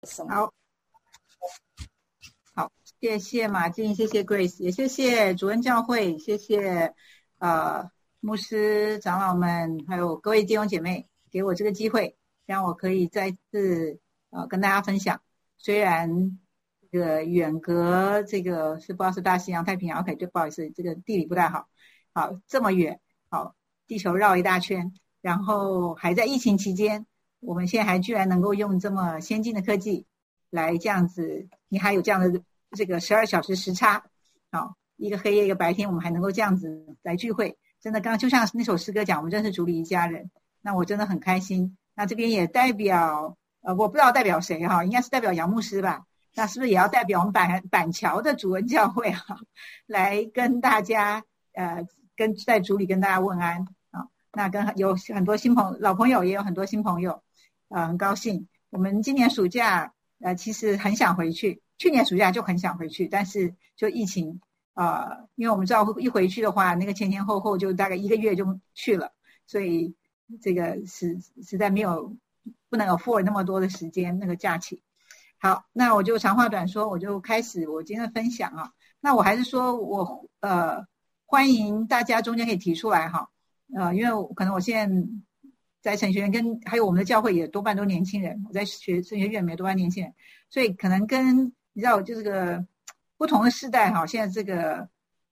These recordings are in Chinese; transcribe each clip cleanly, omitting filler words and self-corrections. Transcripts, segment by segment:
好，好，谢谢马静，谢谢 Grace， 也谢谢主恩教会，谢谢牧师长老们，还有各位弟兄姐妹，给我这个机会，让我可以再次跟大家分享。虽然这个远隔这个是不知道是大西洋、太平洋 ，OK， 对，不好意思，这个地理不太好，好这么远，好，地球绕一大圈，然后还在疫情期间。我们现在还居然能够用这么先进的科技来这样子，你还有这样的这个12小时时差，好，一个黑夜一个白天，我们还能够这样子来聚会，真的刚刚就像那首诗歌讲，我们真是主里一家人，那我真的很开心。那这边也代表我不知道代表谁哈，应该是代表杨牧师吧，那是不是也要代表我们板桥的主恩教会哈，来跟大家跟在主里跟大家问安啊。那跟有很多老朋友，也有很多新朋友。很高兴，我们今年暑假其实很想回去，去年暑假就很想回去，但是就疫情因为我们知道一回去的话，那个前前后后就大概1个月就去了，所以这个实在不能 afford 那么多的时间那个假期。好，那我就长话短说，我就开始我今天的分享啊。那我还是说我欢迎大家中间可以提出来哈，因为可能我现在在神学院还有我们的教会也多半都年轻人，我在神学院里面多半年轻人，所以可能跟你知道就这个不同的世代哈，现在这个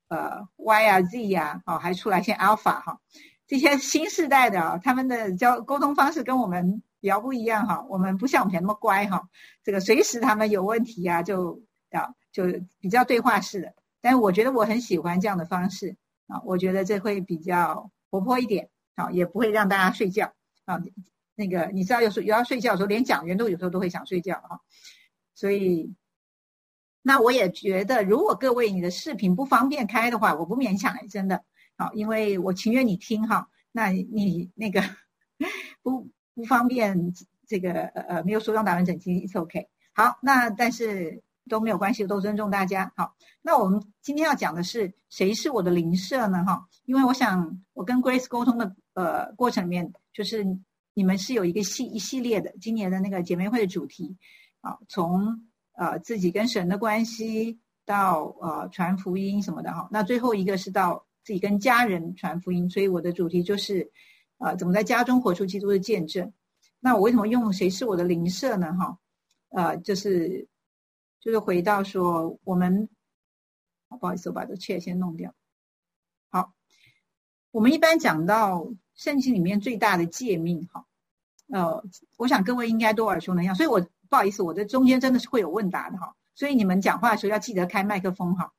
Y 啊 Z 啊还出来，现在 Alpha 哈，这些新世代的他们的沟通方式跟我们比较不一样哈，我们不像我们以前那么乖哈，这个随时他们有问题啊就比较对话式的，但是我觉得我很喜欢这样的方式啊，我觉得这会比较活泼一点啊，也不会让大家睡觉啊。那个你知道有时候要睡觉的时候，连讲员有时候都会想睡觉啊。所以那我也觉得，如果各位你的视频不方便开的话，我不勉强真的好，因为我情愿你听哈。那你那个不方便这个没有梳妆打扮整齐 it's OK。好，那但是都没有关系，都尊重大家。好，那我们今天要讲的是谁是我的邻舍呢？哈，因为我想我跟 Grace 沟通的过程里面，就是你们是有一系列的今年的那个姐妹会的主题啊，从自己跟神的关系到传福音什么的哈。那最后一个是到自己跟家人传福音，所以我的主题就是怎么在家中活出基督的见证。那我为什么用谁是我的邻舍呢？哈，就是回到说我们，不好意思，我把这 chat 先弄掉。好，我们一般讲到圣经里面最大的诫命哈，我想各位应该都耳熟能详，所以我不好意思，我的中间真的是会有问答的哈，所以你们讲话的时候要记得开麦克风哈。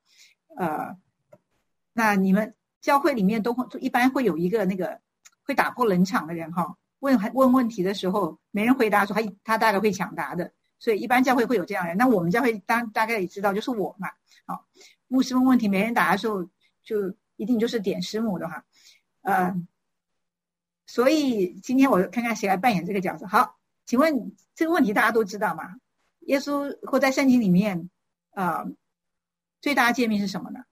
那你们教会里面一般会有一个那个会打破冷场的人哈，问问题的时候没人回答的时候，他大概会抢答的。所以一般教会会有这样的人，那我们教会大概也知道，就是我嘛。好，牧师问问题没人答的时候，就一定就是点师母的哈。所以今天我看看谁来扮演这个角色。好，请问这个问题大家都知道吗？耶稣或在圣经里面，最大的诫命是什么呢？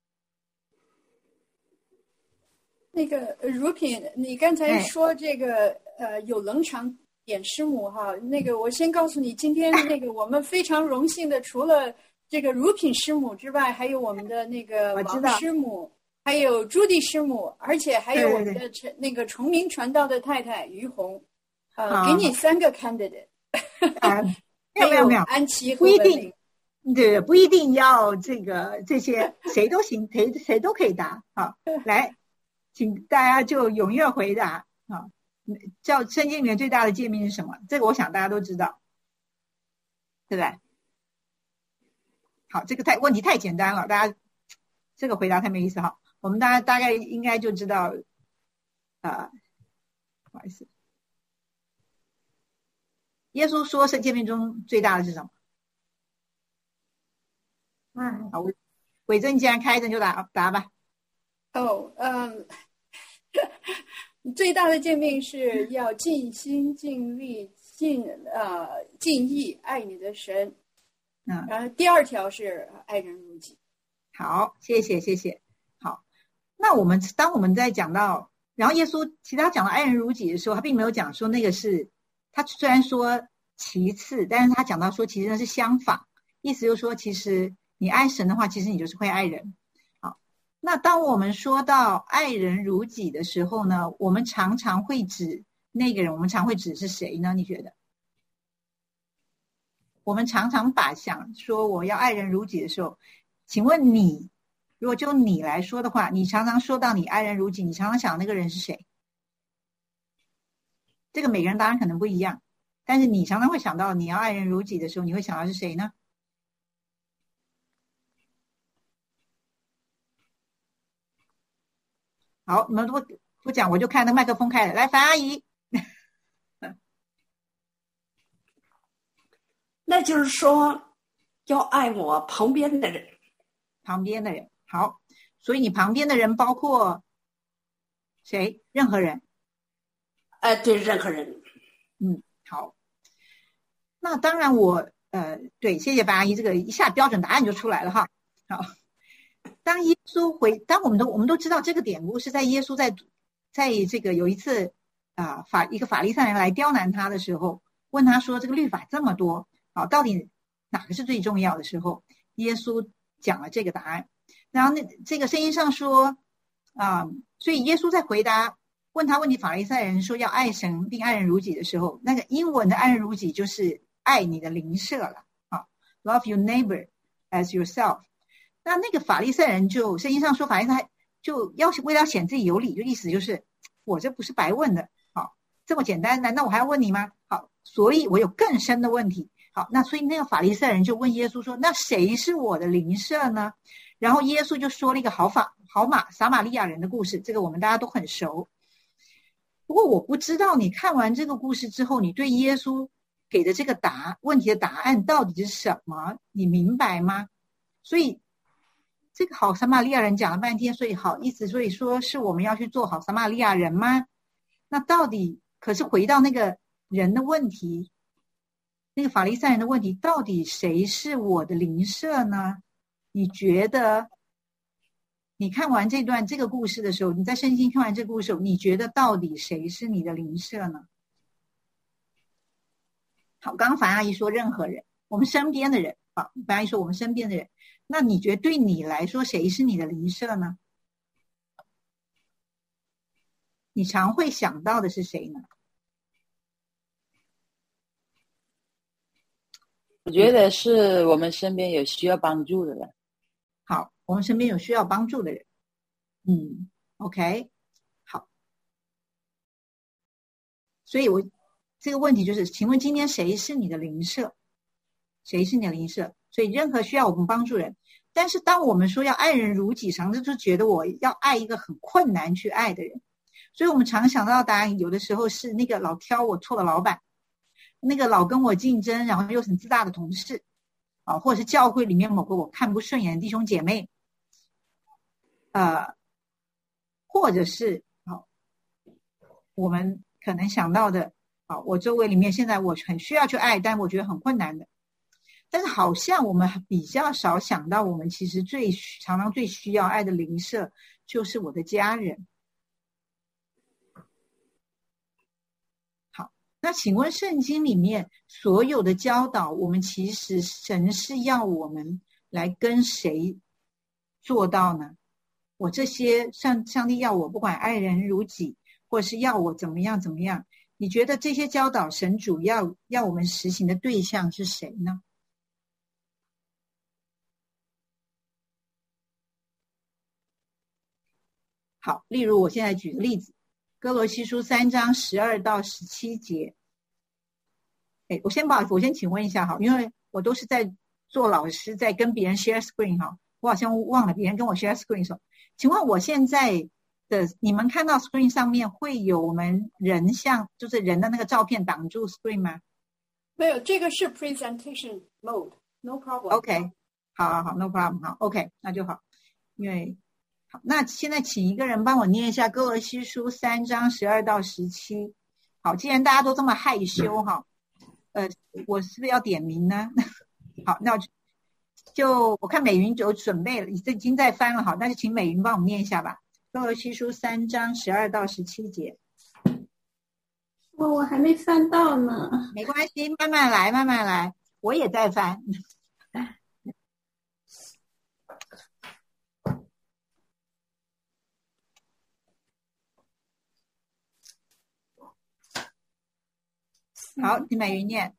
那个如品，你刚才说这个有冷场点师母哈，那个我先告诉你，今天那个我们非常荣幸的，除了这个如品师母之外，还有我们的那个王师母，还有朱棣师母，而且还有我们的那个崇明传道的太太于红，给你3个 candidate， 没有， 安琪和不一定，对，不一定要这些谁都行，谁都可以答。好，来，请大家就踊跃回答啊。叫圣经里面最大的诫命是什么？这个我想大家都知道，对不对？好，这个问题太简单了，大家这个回答太没意思哈。我们大概应该就知道，不好意思，耶稣说圣诫命中最大的是什么？好，伟正既然开着就答吧。 最大的诫命是要尽心尽力尽意爱你的神。然后第2条是爱人如己。 好，谢谢。好，那当我们在讲到，然后耶稣其实他讲到爱人如己的时候，他并没有讲说那个是他虽然说其次，但是他讲到说其实那是相反，意思就是说其实你爱神的话，其实你就是会爱人。好，那当我们说到爱人如己的时候呢，我们常常会指那个人，我们常会指是谁呢？你觉得？我们常常把想说我要爱人如己的时候，请问你，如果就你来说的话，你常常说到你爱人如己，你常常想那个人是谁？这个每个人当然可能不一样，但是你常常会想到你要爱人如己的时候，你会想到是谁呢？好，你们不讲，我就看那麦克风开了。来，樊阿姨。 那就是说，要爱我旁边的人。 旁边的人，好，所以你旁边的人包括谁？任何人。 对，任何人。 好。那当然对，谢谢樊阿姨，这个一下标准答案就出来了哈。好，当我们都知道这个典故是在耶稣在这个有一次一个法利赛人来刁难他的时候，问他说这个律法这么多，好，到底哪个是最重要的时候，耶稣讲了这个答案。然后这个圣经上说所以耶稣在回答问他问题法利赛人说要爱神并爱人如己的时候，那个英文的爱人如己就是爱你的邻舍了，love your neighbor as yourself。那个法利赛人圣经上说法利赛就为了显自己有理，就意思就是我这不是白问的，好，这么简单，难道我还要问你吗？好，所以我有更深的问题。好，那所以那个法利赛人就问耶稣说，那谁是我的邻舍呢？然后耶稣就说了一个撒玛利亚人的故事，这个我们大家都很熟。不过我不知道你看完这个故事之后，你对耶稣给的这个问题的答案到底是什么？你明白吗？所以这个好撒玛利亚人讲了半天，所以说是我们要去做好撒玛利亚人吗？那到底可是回到那个人的问题，那个法利赛人的问题，到底谁是我的邻舍呢？你觉得你看完这个故事的时候，你在圣经看完这个故事的时候，你觉得到底谁是你的邻舍呢？好，刚刚樊阿姨说任何人，我们身边的人，好，樊阿姨说我们身边的人，那你觉得对你来说谁是你的邻舍呢？你常会想到的是谁呢？ 我觉得是我们身边有需要帮助的人。 好，我们身边有需要帮助的人。OK， 好。所以这个问题就是，请问今天谁是你的邻舍？谁是你的邻舍？所以任何需要我们帮助人，但是当我们说要爱人如己，常常就觉得我要爱一个很困难去爱的人，所以我们常想到的答案，有的时候是那个老挑我错的老板，那个老跟我竞争，然后又很自大的同事，或者是教会里面某个我看不顺眼的弟兄姐妹，或者是我们可能想到的，我周围里面现在我很需要去爱，但我觉得很困难的。但是好像我们比较少想到，我们其实常常最需要爱的邻舍就是我的家人。好，那请问圣经里面所有的教导，我们其实神是要我们来跟谁做到呢？我这些上帝要我不管爱人如己，或是要我怎么样怎么样，你觉得这些教导神主要我们实行的对象是谁呢？好，例如我现在举个例子，哥罗西书3章12到17节。我先请问一下哈，因为我都是在做老师，在跟别人 share screen 哈，我好像忘了别人跟我 share screen 的时候，请问我现在的你们看到 screen 上面会有我们人像，就是人的那个照片挡住 screen 吗？ 没有，这个是 presentation mode， no problem。 OK， 好 no problem， 好 OK， 那就好。因为好，那现在请一个人帮我念一下哥罗西书3章12到17。好，既然大家都这么害羞哈，我是不是要点名呢？好，那就我看美云就准备了，已经在翻了，好，那就请美云帮我们念一下吧。哥罗西书3章12到17节。 我还没翻到呢。 没关系，慢慢来，慢慢来，我也在翻。好，你美云念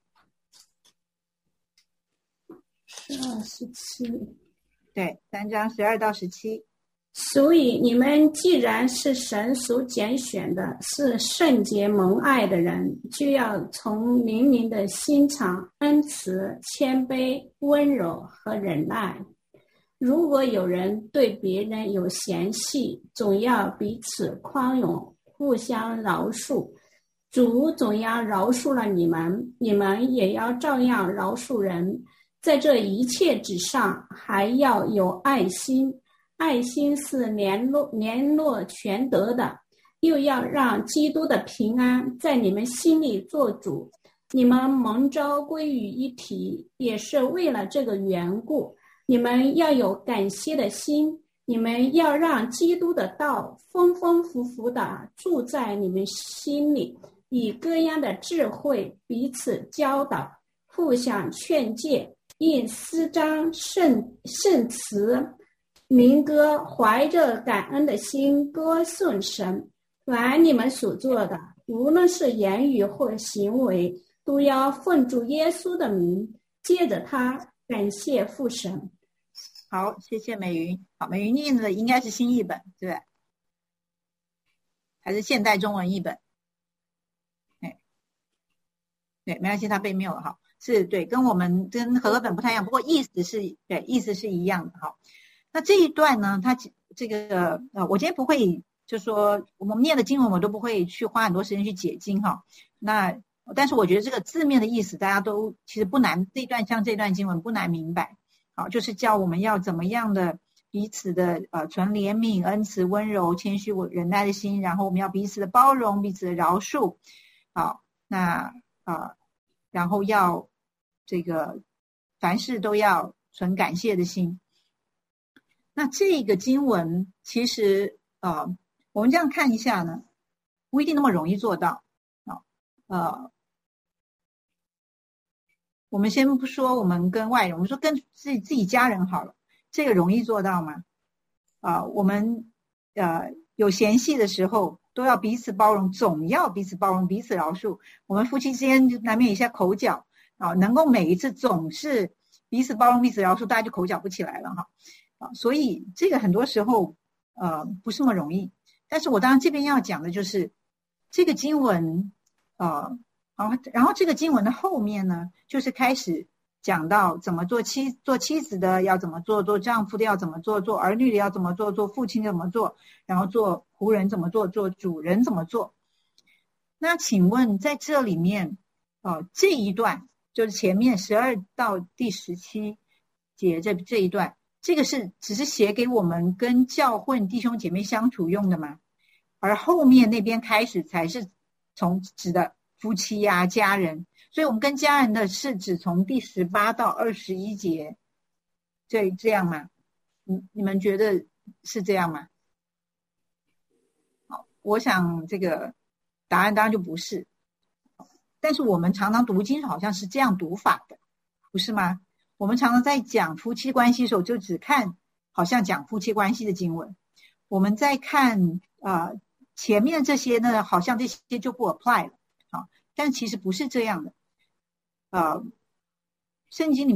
12、17， 对，3章12到17。 所以你们既然是神所拣选的，是圣洁蒙爱的人，就要从灵灵的心肠、恩慈、谦卑、温柔和忍耐。如果有人对别人有嫌隙，总要彼此宽容，互相饶恕。主总要饶恕了你们，你们也要照样饶恕人。在这一切之上，还要有爱心。爱心是联络全德的，又要让基督的平安在你们心里做主。你们蒙召归于一体，也是为了这个缘故。你们要有感谢的心，你们要让基督的道丰丰富富地住在你们心里，以各样的智慧彼此教导，互相劝诫，因诗章圣词民歌，怀着感恩的心歌颂神。凡你们所做的，无论是言语或行为，都要奉主耶稣的名，借着他感谢父神。 好，谢谢美云。好，美云念的应该是新译本，对不对？还是现代中文译本？对，没关系，它被谬了哈。是对，跟和合本不太一样，不过意思是一样的哈。那这一段呢，它这个我今天不会，就是说我们念的经文我都不会去花很多时间去解经哈。但是我觉得这个字面的意思大家都其实不难，这段经文不难明白。好，就是叫我们要怎么样的彼此的存怜悯、恩慈、温柔、谦虚、忍耐的心，然后我们要彼此的包容、彼此的饶恕。好，那然后要这个凡事都要存感谢的心。那这个经文其实我们这样看一下呢，不一定那么容易做到。我们先不说我们跟外人，我们说跟自己家人好了，这个容易做到吗？我们有嫌隙的时候都要彼此包容，总要彼此包容，彼此饶恕。我们夫妻之间就难免有一些口角能够每一次总是彼此包容彼此饶恕，大家就口角不起来了哈。所以这个很多时候不是那么容易。但是我当然这边要讲的就是这个经文然后这个经文的后面呢，就是开始讲到怎么做妻子的要怎么做，做丈夫的要怎么做，做儿女的要怎么做，做父亲怎么做，然后做仆人怎么做，做主人怎么做。那请问在这里面这一段就是前面12到第17节这一段，这个只是写给我们跟教会弟兄姐妹相处用的吗？而后面那边开始才是从指的夫妻啊家人，所以我们跟家人的是指从第18到21节这样吗？你们觉得是这样吗？好，我想这个答案当然就不是。但是我们常常读经好像是这样读法的，不是吗？我们常常在讲夫妻关系的时候就只看好像讲夫妻关系的经文，我们在看前面这些呢好像这些就不 apply 了。但其实不是这样的。圣经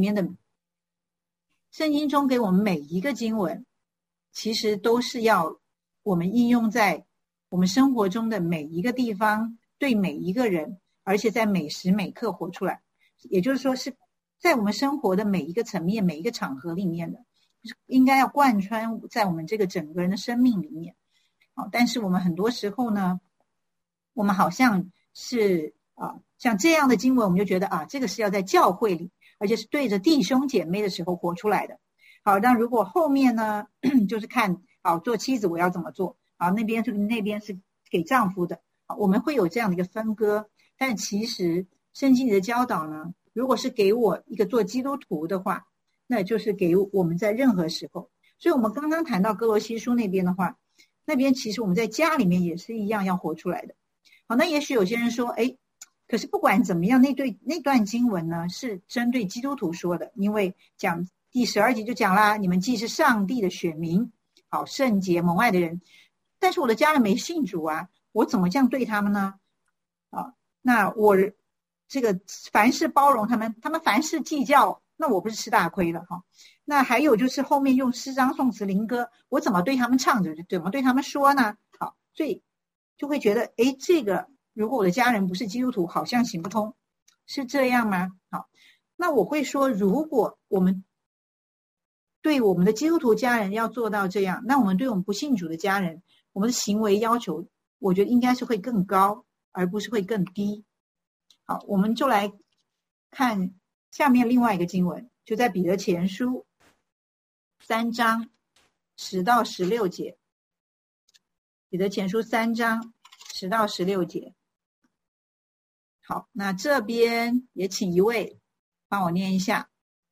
中给我们每一个经文其实都是要我们应用在我们生活中的每一个地方，对每一个人，而且在每时每刻活出来。也就是说是在我们生活的每一个层面每一个场合里面的，应该要贯穿在我们这个整个人的生命里面。但是我们很多时候呢，我们好像是像这样的经文我们就觉得这个是要在教会里，而且是对着弟兄姐妹的时候活出来的。好，那如果后面呢就是看做妻子我要怎么做，那边是给丈夫的，我们会有这样的一个分割。但其实圣经里的教导呢，如果是给我一个做基督徒的话，那就是给我们在任何时候。所以我们刚刚谈到哥罗西书那边的话，那边其实我们在家里面也是一样要活出来的。 好，那也许有些人说，可是不管怎么样，那段经文呢是针对基督徒说的，因为讲第12节就讲啦，你们既是上帝的选民，好，圣洁蒙爱的人，但是我的家人没信主啊，我怎么这样对他们呢？那我这个凡事包容他们凡事计较，那我不是吃大亏了哈？那还有就是后面用诗章颂词灵歌，我怎么对他们唱着，怎么对他们说呢？好，所以就会觉得，这个如果我的家人不是基督徒，好像行不通，是这样吗？好，那我会说，如果我们对我们的基督徒家人要做到这样，那我们对我们不信主的家人，我们的行为要求，我觉得应该是会更高，而不是会更低。好，我们就来看下面另外一个经文，就在彼得前书3章10到16节。彼得前书3章10到16节。好，那这边也请一位帮我念一下，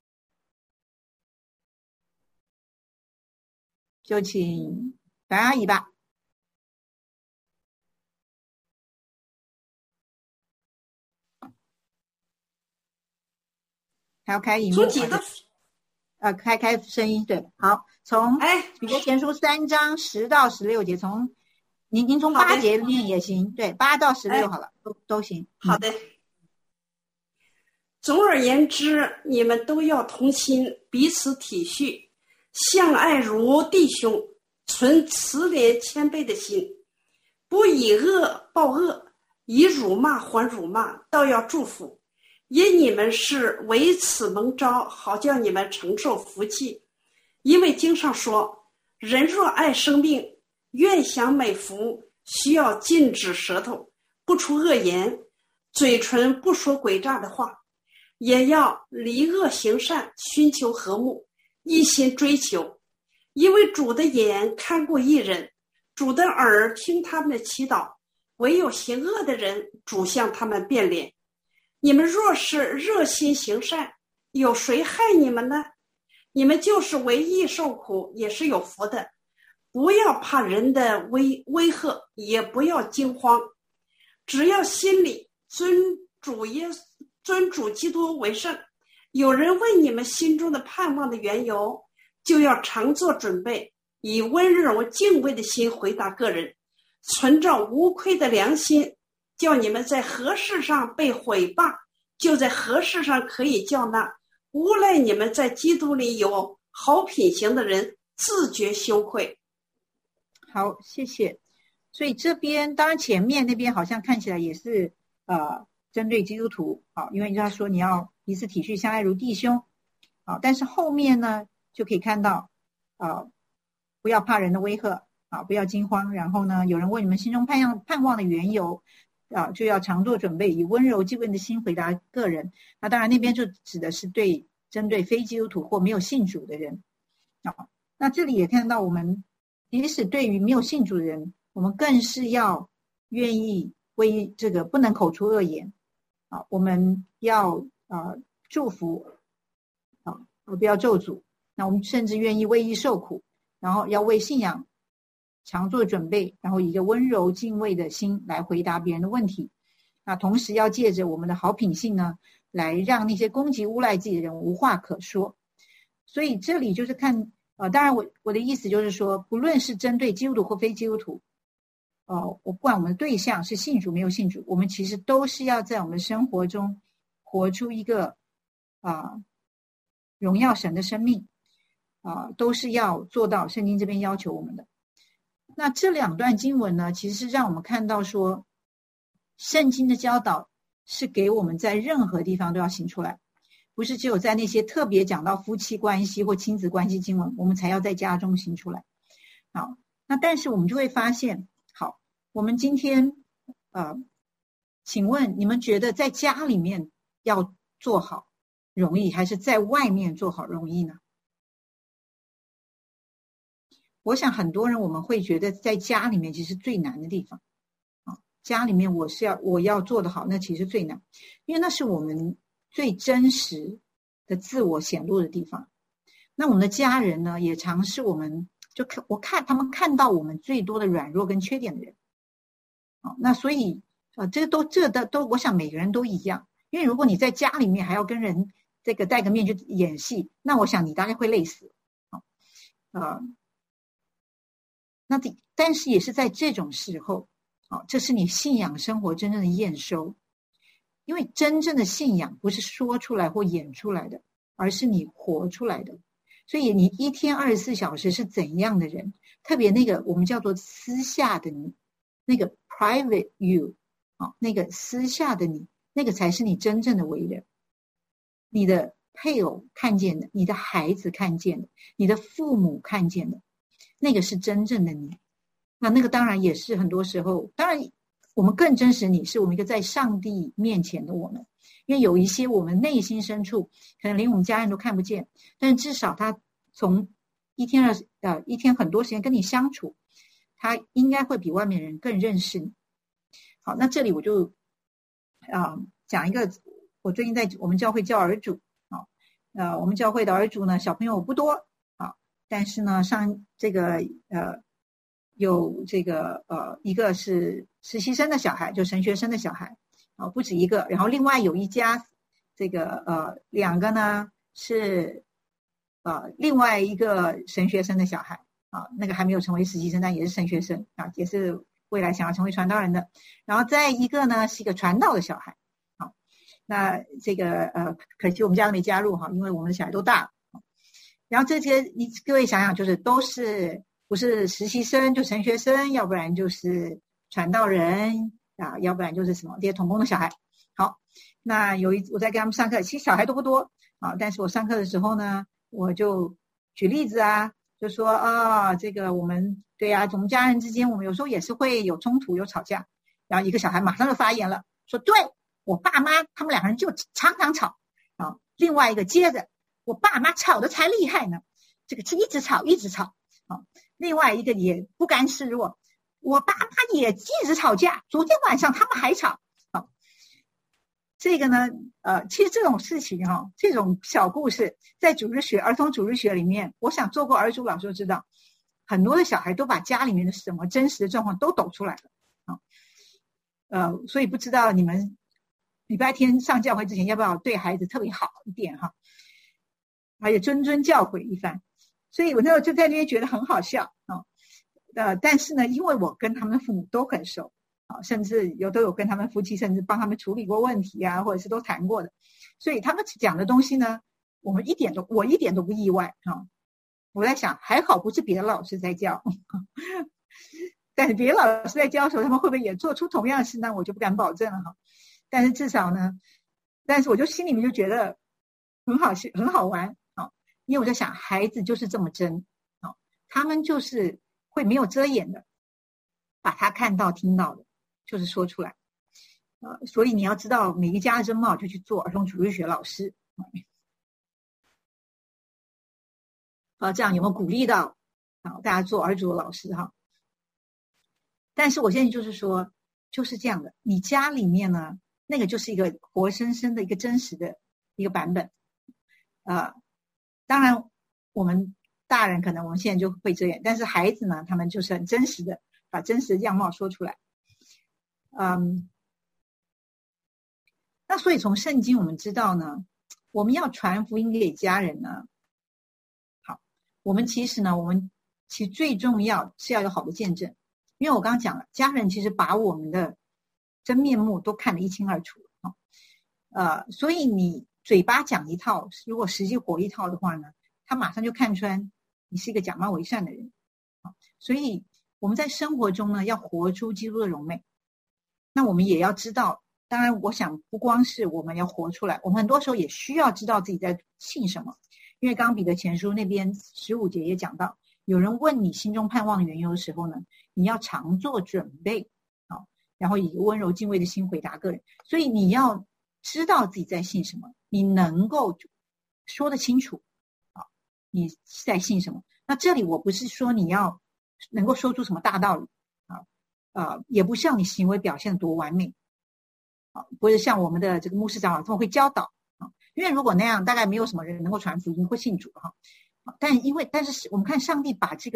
就请白阿姨吧。还要开荧幕，开声音，对，好，从彼得前书3章10到16节，从您从8节念也行，对，8到16好了，都行。 好的。总而言之，你们都要同心，彼此体恤，相爱如弟兄，存慈怜谦卑的心，不以恶报恶，以辱骂还辱骂，倒要祝福。因你们是为此蒙召，好叫你们承受福气。因为经上说，人若爱生命，愿享美福，需要禁止舌头，不出恶言，嘴唇不说诡诈的话，也要离恶行善，寻求和睦，一心追求。因为主的眼看顾义人，主的耳听他们的祈祷，唯有行恶的人，主向他们变脸。你们若是热心行善，有谁害你们呢？你们就是为义受苦，也是有福的。不要怕人的威吓，也不要惊慌，只要心里尊主基督为圣。有人问你们心中的盼望的缘由，就要常做准备，以温柔敬畏的心回答个人，存着无愧的良心，叫你们在何事上被毁谤，就在何事上可以叫那诬赖你们在基督里有好品行的人自觉羞愧。 好，谢谢。所以这边当然前面那边好像看起来也是针对基督徒，好，因为他说你要彼此体恤，相爱如弟兄，好，但是后面呢就可以看到不要怕人的威吓，不要惊慌，然后呢有人问你们心中盼望的缘由，就要常做准备，以温柔敬畏的心回答个人。那当然那边就指的是针对非基督徒或没有信主的人。那这里也看到我们即使对于没有信主的人，我们更是要愿意为这个不能口出恶言，我们要祝福，不要咒诅。那我们甚至愿意为义受苦，然后要为信仰常做准备，然后以一个温柔敬畏的心来回答别人的问题。那同时要借着我们的好品性呢，来让那些攻击诬赖自己的人无话可说。所以这里就是看当然我的意思就是说，不论是针对基督徒或非基督徒，我不管我们的对象是信主没有信主，我们其实都是要在我们生活中活出一个荣耀神的生命，都是要做到圣经这边要求我们的。那这两段经文呢，其实是让我们看到说，圣经的教导是给我们在任何地方都要行出来，不是只有在那些特别讲到夫妻关系或亲子关系经文，我们才要在家中行出来。好，那但是我们就会发现，好，我们今天请问你们觉得在家里面要做好容易，还是在外面做好容易呢？我想很多人我们会觉得在家里面其实最难的地方，家里面我要做得好，那其实最难，因为那是我们最真实的自我显露的地方。那我们的家人呢，也常是我们他们看到我们最多的软弱跟缺点的人。那所以这都，我想每个人都一样。因为如果你在家里面还要跟人这个戴个面具演戏，那我想你大概会累死。但是也是在这种时候，这是你信仰生活真正的验收。因为真正的信仰不是说出来或演出来的，而是你活出来的。所以你一天24小时是怎样的人，特别那个我们叫做私下的你，那个 private you，那个私下的你，那个才是你真正的为人。你的配偶看见的，你的孩子看见的，你的父母看见的，那个是真正的你。那个当然也是很多时候，当然我们更真实你是我们一个在上帝面前的我们。因为有一些我们内心深处可能连我们家人都看不见，但是至少他从一天很多时间跟你相处，他应该会比外面人更认识你。好，那这里我就讲一个，我最近在我们教会教儿主，我们教会的儿主呢小朋友不多，但是呢上这个有这个一个是实习生的小孩，就神学生的小孩。不止一个，然后另外有一家这个两个呢是另外一个神学生的小孩那个还没有成为实习生，但也是神学生也是未来想要成为传道人的。然后再一个呢是一个传道的小孩。那这个可惜我们家都没加入因为我们的小孩都大了。然后这些你各位想想，就是都是不是实习生就神学生，要不然就是传道人要不然就是什么这些同工的小孩。好，那我在跟他们上课，其实小孩都不多但是我上课的时候呢，我就举例子就说这个我们我们家人之间我们有时候也是会有冲突有吵架。然后一个小孩马上就发言了，说对，我爸妈他们两个人就常常吵另外一个接着，我爸妈吵得才厉害呢，这个一直吵另外一个也不甘示弱，我爸妈也一直吵架，昨天晚上他们还吵。这个呢其实这种事情这种小故事在儿童主日学里面，我想做过儿主老师就知道，很多的小孩都把家里面的什么真实的状况都抖出来了所以不知道你们礼拜天上教会之前要不要对孩子特别好一点而且谆教诲一番。所以我那时候就在那边觉得很好笑但是呢因为我跟他们的父母都很熟甚至都有跟他们夫妻甚至帮他们处理过问题或者是都谈过的，所以他们讲的东西呢我一点都不意外我在想还好不是别的老师在教但是别的老师在教的时候他们会不会也做出同样的事呢，我就不敢保证了但是至少呢，但是我就心里面就觉得很好玩因为我在想孩子就是这么真他们就是会没有遮掩的把他看到听到的就是说出来所以你要知道每一家的真貌就去做儿童主日学老师这样有没有鼓励到大家做儿主的老师但是我现在就是说就是这样的，你家里面呢那个就是一个活生生的一个真实的一个版本当然我们大人可能我们现在就会这样，但是孩子呢他们就是很真实的把真实的样貌说出来那所以从圣经我们知道呢，我们要传福音给家人呢我们其实最重要是要有好的见证。因为我刚刚讲了，家人其实把我们的真面目都看得一清二楚所以你嘴巴讲一套，如果实际活一套的话呢，他马上就看穿你是一个假冒伪善的人所以我们在生活中呢要活出基督的荣美。那我们也要知道，当然我想不光是我们要活出来，我们很多时候也需要知道自己在信什么。因为刚刚彼得前书那边15节也讲到，有人问你心中盼望的缘由的时候呢，你要常做准备然后以一个温柔敬畏的心回答个人。所以你要知道自己在信什么，你能够说得清楚你在信什么。那这里我不是说你要能够说出什么大道理也不像你行为表现得多完美不是像我们的这个牧师长老他们会教导因为如果那样大概没有什么人能够传福音会信主但是我们看上帝把这个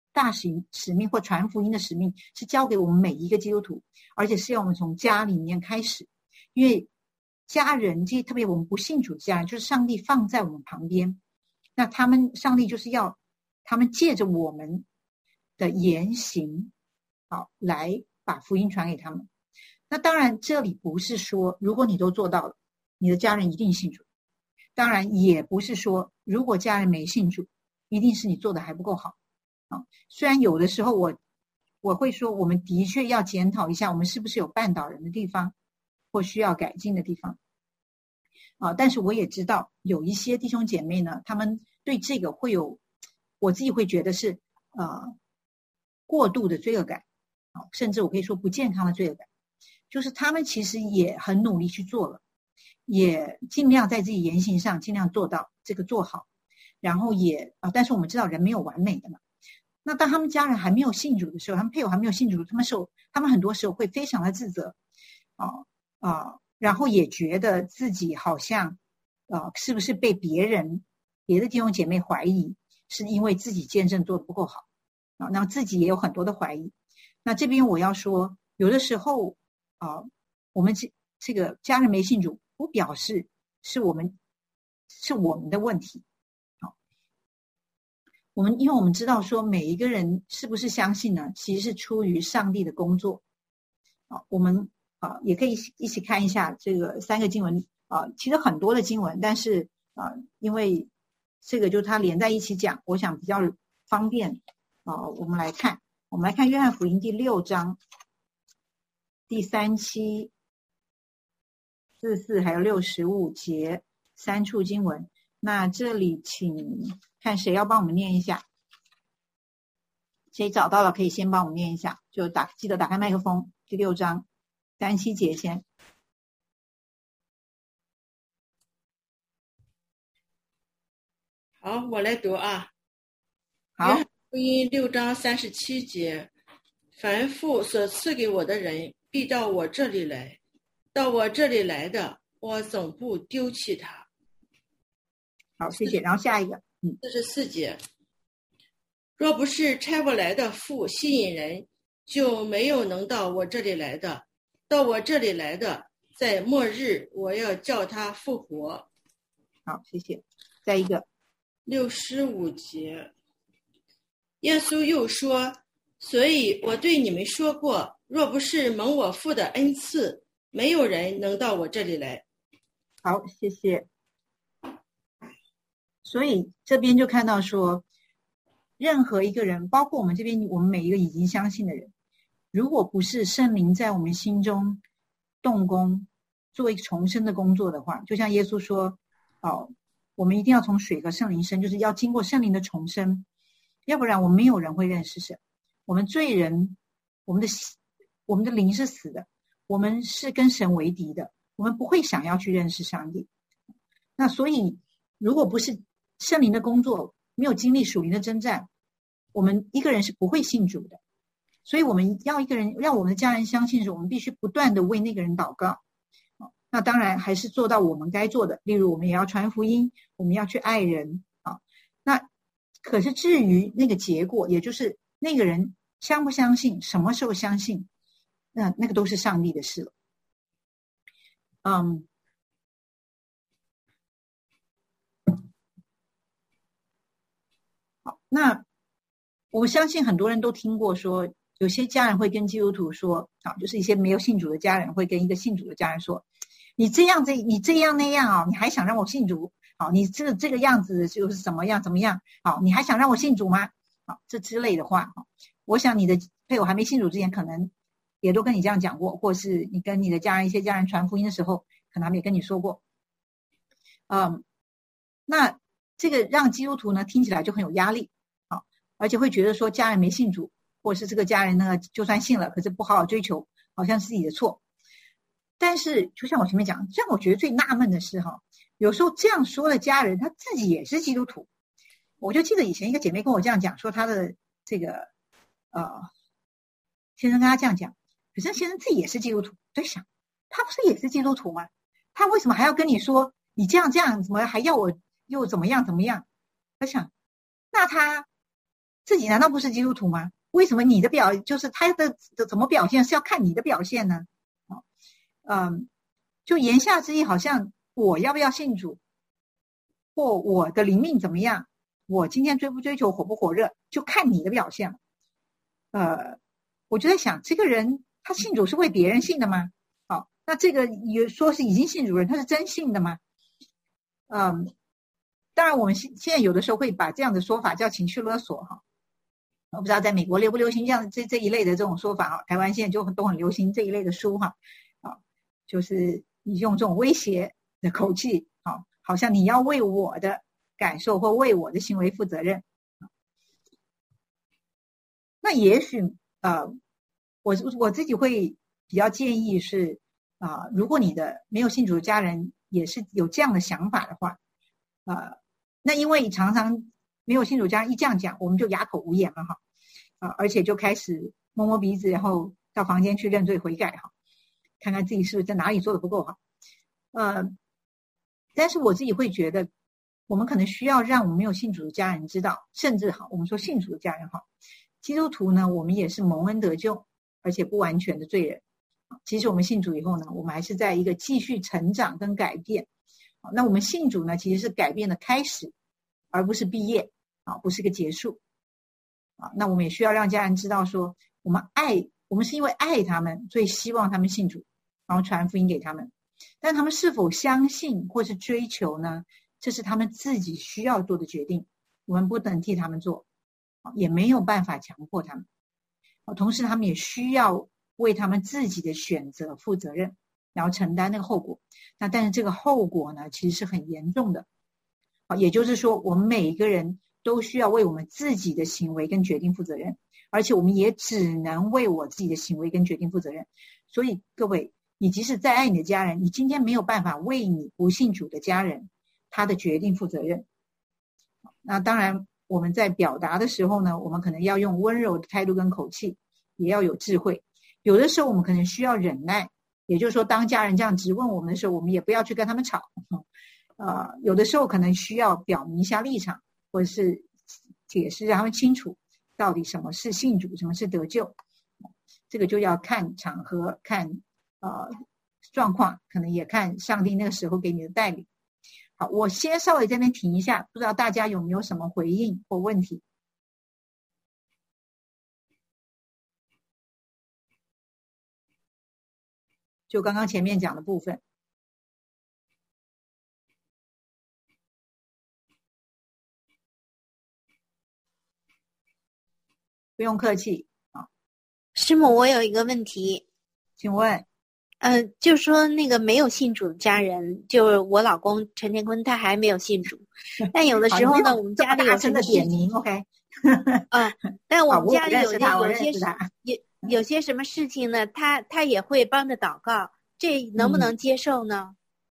大使命或传福音的使命是交给我们每一个基督徒，而且是要我们从家里面开始，因为家人，特别我们不信主的家人，就是上帝放在我们旁边，那上帝就是要他们借着我们的言行，好，来把福音传给他们。那当然这里不是说如果你都做到了，你的家人一定信主，当然也不是说如果家人没信主，一定是你做的还不够好。虽然有的时候我会说我们的确要检讨一下我们是不是有绊倒人的地方或需要改进的地方但是我也知道有一些弟兄姐妹呢，他们对这个会有，我自己会觉得是过度的罪恶感甚至我可以说不健康的罪恶感，就是他们其实也很努力去做了，也尽量在自己言行上尽量做到这个做好，然后也但是我们知道人没有完美的嘛。那当他们家人还没有信主的时候，他们配偶还没有信主，他们很多时候会非常的自责然后也觉得自己好像是不是被别的弟兄姐妹怀疑，是因为自己见证做得不够好那自己也有很多的怀疑。那这边我要说，有的时候我们这个家人没信主，不表示是我们的问题因为我们知道说每一个人是不是相信呢，其实是出于上帝的工作我们也可以一起看一下这个3个经文其实很多的经文，但是因为这个就它连在一起讲，我想比较方便我们来看约翰福音第6章第37、44还有65节3处经文。那这里请看谁要帮我们念一下，谁找到了可以先帮我们念一下，就记得打开麦克风。第6章37节先。 好，我来读啊。 好， 福音6章37节，凡父所赐给我的人必到我这里来，到我这里来的，我总不丢弃他。 好，谢谢。然后下一个 44节，若不是差我来的父吸引人，就没有能到我这里来的，到我这里来的，在末日我要叫他复活。 好，谢谢。再一个 65节，耶稣又说，所以我对你们说过，若不是蒙我父的恩赐，没有人能到我这里来。 好，谢谢。所以这边就看到说，任何一个人，包括我们这边我们每一个已经相信的人，如果不是圣灵在我们心中动工做一个重生的工作的话，就像耶稣说我们一定要从水和圣灵生，就是要经过圣灵的重生，要不然我们没有人会认识神。我们罪人，我们的灵是死的，我们是跟神为敌的，我们不会想要去认识上帝。那所以如果不是圣灵的工作，没有经历属灵的征战，我们一个人是不会信主的。所以我们要一个人，让我们的家人相信时，我们必须不断的为那个人祷告那当然还是做到我们该做的，例如我们也要传福音，我们要去爱人那可是至于那个结果，也就是那个人相不相信，什么时候相信，那个都是上帝的事了。好，那我相信很多人都听过说，有些家人会跟基督徒说就是一些没有信主的家人会跟一个信主的家人说，你这样那样你还想让我信主你这个样子就是怎么样你还想让我信主吗这之类的话我想你的配偶还没信主之前可能也都跟你这样讲过，或是你跟你的一些家人传福音的时候可能他们也跟你说过那这个让基督徒呢听起来就很有压力而且会觉得说家人没信主，或是这个家人呢就算信了可是不好好追求，好像是自己的错。但是就像我前面讲，让我觉得最纳闷的是有时候这样说的家人他自己也是基督徒。我就记得以前一个姐妹跟我这样讲，说她的这个先生跟她这样讲，可是先生自己也是基督徒，在想他不是也是基督徒吗？他为什么还要跟你说你这样怎么还要我又怎么样？我想那他自己难道不是基督徒吗？为什么你的就是他的怎么表现是要看你的表现呢？就言下之意好像我要不要信主，或我的灵命怎么样，我今天追不追求火不火热，就看你的表现了。我就在想，这个人他信主是为别人信的吗？那这个也说是已经信主人，他是真信的吗？当然我们现在有的时候会把这样的说法叫情绪勒索哈。我不知道在美国流不流行这样这一类的这种说法啊？台湾现在就都很流行这一类的书哈，就是你用这种威胁的口气，好像你要为我的感受或为我的行为负责任。那也许我自己会比较建议是如果你的没有信主的家人也是有这样的想法的话，那因为常常没有信主家人一这样讲，我们就哑口无言了哈，而且就开始摸摸鼻子，然后到房间去认罪悔改哈，看看自己是不是在哪里做的不够好。但是我自己会觉得，我们可能需要让我们没有信主的家人知道，甚至我们说信主的家人基督徒呢，我们也是蒙恩得救，而且不完全的罪人。其实我们信主以后呢，我们还是在一个继续成长跟改变。那我们信主呢，其实是改变的开始，而不是毕业不是个结束。那我们也需要让家人知道说，我们是因为爱他们，所以希望他们信主，然后传福音给他们。但他们是否相信或是追求呢？这是他们自己需要做的决定，我们不能替他们做，也没有办法强迫他们。同时他们也需要为他们自己的选择负责任，然后承担那个后果。但是这个后果呢，其实是很严重的。也就是说，我们每一个人都需要为我们自己的行为跟决定负责任，而且我们也只能为我自己的行为跟决定负责任。所以各位，你即使再爱你的家人，你今天没有办法为你不信主的家人他的决定负责任。那当然我们在表达的时候呢，我们可能要用温柔的态度跟口气，也要有智慧。有的时候我们可能需要忍耐，也就是说当家人这样质问我们的时候，我们也不要去跟他们吵。有的时候可能需要表明一下立场，或者是解释让他们清楚到底什么是信主，什么是得救。这个就要看场合，看状况，可能也看上帝那个时候给你的带领。好，我先稍微在那边停一下，不知道大家有没有什么回应或问题。就刚刚前面讲的部分。不用客气。 师母，我有一个问题， 请问。 就说那个没有信主的家人，就是我老公陈天坤，他还没有信主。但有的时候呢，我们家里有什么点名 ，OK？ 但我们家里有些什么事情呢，他也会帮着祷告，这能不能接受呢？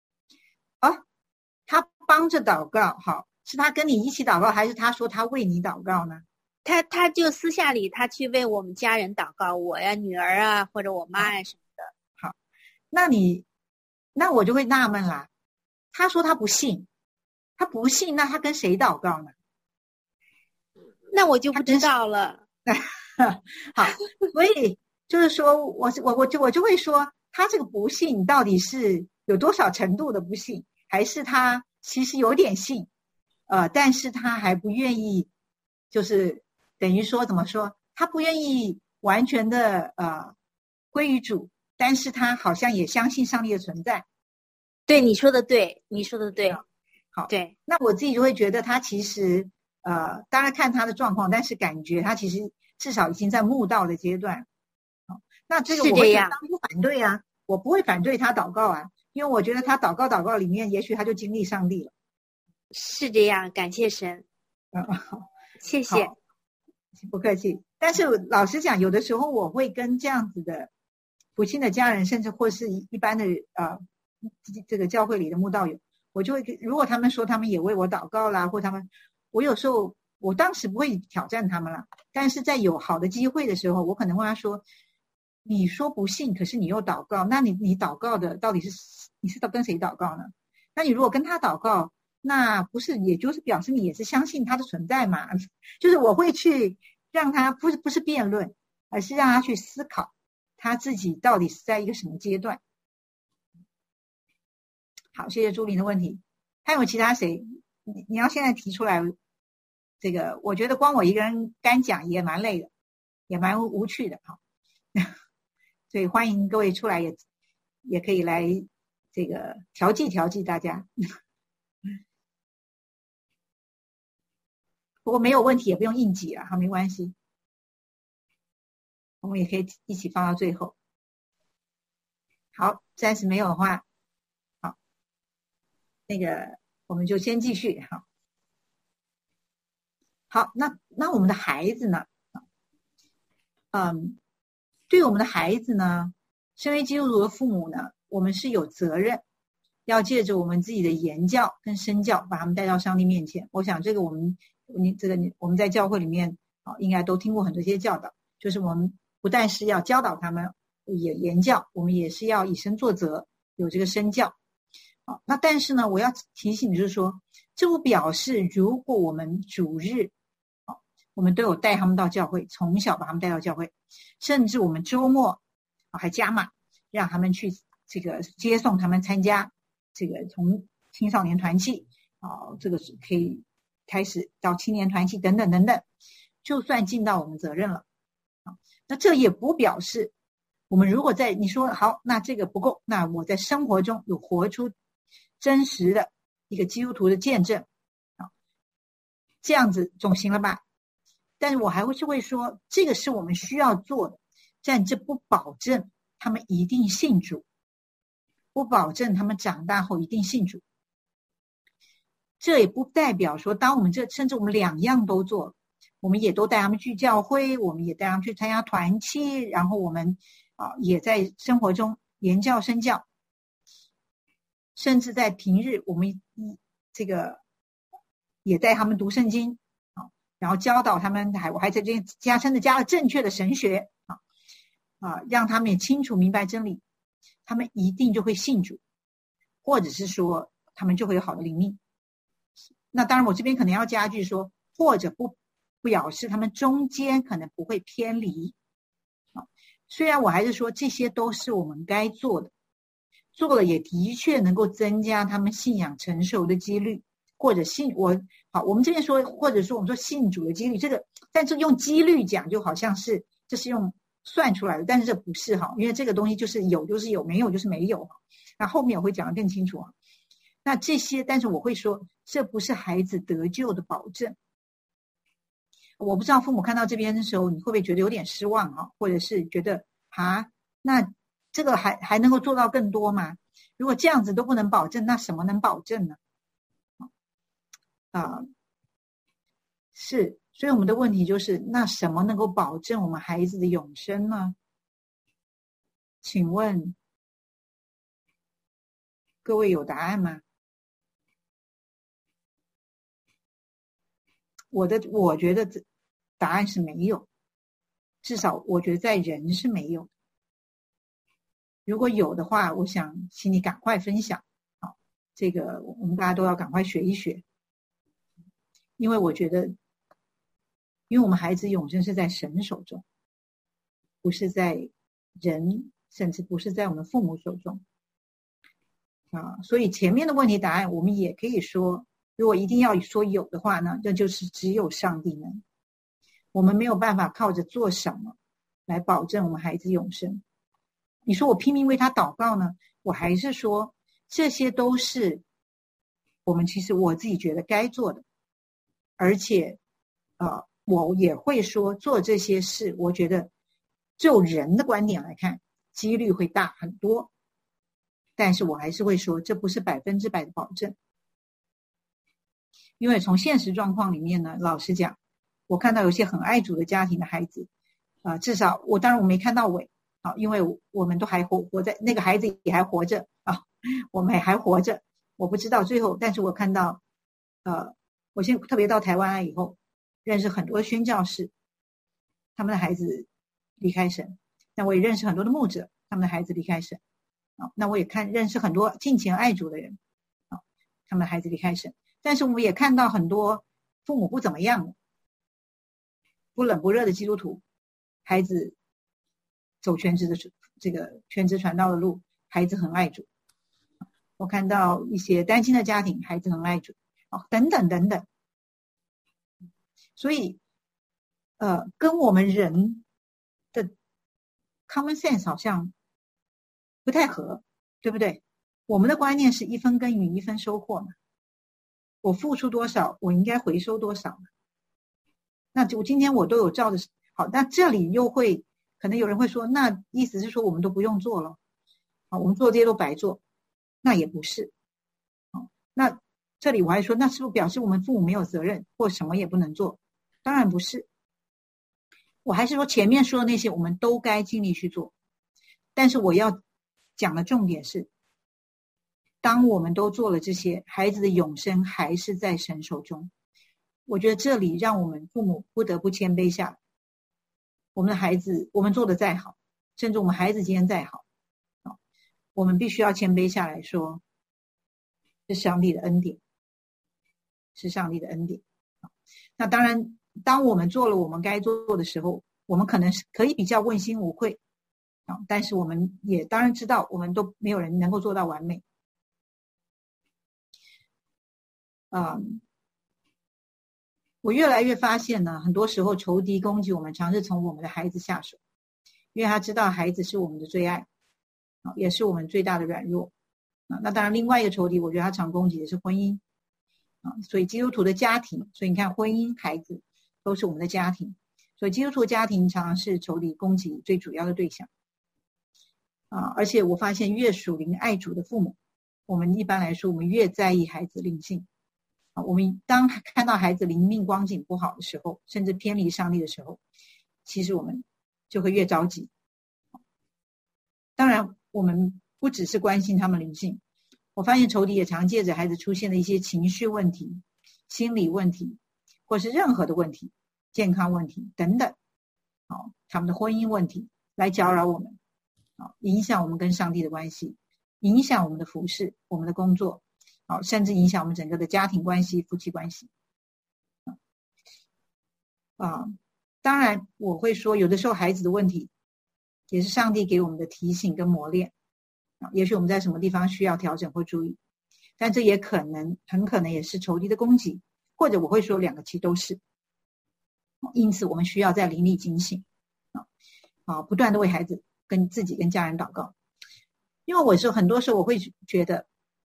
他帮着祷告，好，是他跟你一起祷告，还是他说他为你祷告呢？ 他就私下里他去为我们家人祷告，我呀、女儿啊，或者我妈呀什么的。 好，那我就会纳闷啦。他说他不信，那他跟谁祷告呢？ 那我就不知道了。 好，所以就是说，我就会说，他这个不信到底是有多少程度的不信，还是他其实有点信，但是他还不愿意，就是等于说怎么说，他不愿意完全的归于主，但是他好像也相信上帝的存在。 对，你说的对。 好， 对。 那我自己就会觉得他其实当然看他的状况，但是感觉他其实至少已经在慕道的阶段。那这个我会当不反对啊，我不会反对他祷告啊，因为我觉得他祷告里面，也许他就经历上帝了。 是这样，感谢神。谢谢。 不客气。但是老实讲，有的时候我会跟这样子的不信的家人，甚至或是一般的这个教会里的慕道友，我就会如果他们说他们也为我祷告啦，或他们，我有时候我当时不会挑战他们啦，但是在有好的机会的时候，我可能问他说，你说不信，可是你又祷告，那你祷告的到底是你是跟谁祷告呢？那你如果跟他祷告， 那不是也就是表示你也是相信他的存在嘛？就是我会去让他不是辩论，而是让他去思考他自己到底是在一个什么阶段。好，谢谢朱琳的问题。还有其他谁？你要现在提出来，这个我觉得光我一个人干讲也蛮累的，也蛮无趣的哈。所以欢迎各位出来也可以来这个调剂大家。不过没有问题也不用硬挤了哈，没关系，我们也可以一起放到最后。好，暂时没有的话，好，那个我们就先继续哈。好，那我们的孩子呢？对我们的孩子呢，身为基督徒的父母呢，我们是有责任要借着我们自己的言教跟身教，把他们带到上帝面前。我想这个我们在教会里面应该都听过很多些教导，就是我们不但是要教导他们也言教，我们也是要以身作则，有这个身教。那但是呢，我要提醒就是说，这不表示如果我们主日我们都有带他们到教会，从小把他们带到教会，甚至我们周末还加码让他们去这个接送他们参加这个从青少年团契这个是可以开始到青年团契等等等等，就算尽到我们责任了。那这也不表示我们如果你说好那这个不够，那我在生活中有活出真实的一个基督徒的见证这样子总行了吧？但是我还会说这个是我们需要做的，但这不保证他们一定信主，不保证他们长大后一定信主。这也不代表说当我们甚至我们两样都做，我们也都带他们去教会，我们也带他们去参加团契，然后我们也在生活中言教身教，甚至在平日我们这个也带他们读圣经然后教导他们，我还在这边甚至加了正确的神学让他们也清楚明白真理，他们一定就会信主，或者是说他们就会有好的灵命。那当然我这边可能要加句说，或者不表示他们中间可能不会偏离虽然我还是说这些都是我们该做的，做了也的确能够增加他们信仰成熟的几率，或者我们这边说，或者说我们说信主的几率，这个但是用几率讲就好像是这是用算出来的，但是这不是因为这个东西就是有就是有，没有就是没有那后面我会讲得更清楚那这些，但是我会说这不是孩子得救的保证。我不知道父母看到这边的时候你会不会觉得有点失望或者是觉得那这个还能够做到更多吗？如果这样子都不能保证，那什么能保证呢？是，所以我们的问题就是那什么能够保证我们孩子的永生呢？请问各位有答案吗？我觉得答案是没有，至少我觉得在人是没有。如果有的话，我想请你赶快分享这个我们大家都要赶快学一学。因为我觉得因为我们孩子永生是在神手中，不是在人，甚至不是在我们父母手中所以前面的问题答案我们也可以说，如果一定要说有的话呢，这就是只有上帝能，我们没有办法靠着做什么来保证我们孩子永生。你说我拼命为他祷告呢，我还是说这些都是我们其实我自己觉得该做的，而且我也会说做这些事，我觉得就人的观点来看几率会大很多，但是我还是会说这不是100%的保证。因为从现实状况里面呢，老实讲我看到有些很爱主的家庭的孩子至少当然我没看到尾因为我们都还活在，那个孩子也还活着我们还活着，我不知道最后，但是我看到我现在特别到台湾来以后认识很多宣教士，他们的孩子离开神，那我也认识很多的牧者，他们的孩子离开神那我也认识很多敬虔爱主的人他们的孩子离开神， 但是我们也看到很多父母不怎么样的，不冷不热的基督徒，孩子走全职的这个全职传道的路，孩子很爱主。我看到一些单亲的家庭，孩子很爱主，等等等等。所以跟我们人的 common sense 好像不太合，对不对？我们的观念是一分耕耘一分收获嘛，我付出多少我应该回收多少嘛。那就今天我都有照着好，那这里又会可能有人会说，那意思是说我们都不用做了，我们做这些都白做。那也不是，那这里我还说，那是不是表示我们父母没有责任或什么也不能做？当然不是，我还是说前面说的那些我们都该尽力去做。但是我要讲的重点是，当我们都做了这些，孩子的永生还是在神手中。我觉得这里让我们父母不得不谦卑下来。我们的孩子，我们做的再好，甚至我们孩子今天再好，我们必须要谦卑下来说，是上帝的恩典，是上帝的恩典。那当然，当我们做了我们该做的时候，我们可能是可以比较问心无愧，但是我们也当然知道，我们都没有人能够做到完美。我越来越发现呢，很多时候仇敌攻击我们，常是从我们的孩子下手，因为他知道孩子是我们的最爱，也是我们最大的软弱。那当然另外一个仇敌，我觉得他常攻击的是婚姻，所以基督徒的家庭，所以你看婚姻孩子都是我们的家庭，所以基督徒家庭常常是仇敌攻击最主要的对象。而且我发现越属灵爱主的父母，我们一般来说我们越在意孩子灵性。我们当看到孩子灵命光景不好的时候，甚至偏离上帝的时候，其实我们就会越着急。当然我们不只是关心他们灵性，我发现仇敌也常借着孩子出现的一些情绪问题、心理问题，或是任何的问题、健康问题等等，他们的婚姻问题来搅扰我们，影响我们跟上帝的关系，影响我们的服事、我们的工作，甚至影响我们整个的家庭关系、夫妻关系。当然我会说，有的时候孩子的问题也是上帝给我们的提醒跟磨练，也许我们在什么地方需要调整或注意，但这也很可能也是仇敌的攻击，或者我会说两个其实都是。因此我们需要在灵里警醒，不断的为孩子跟自己跟家人祷告。因为我说很多时候我会觉得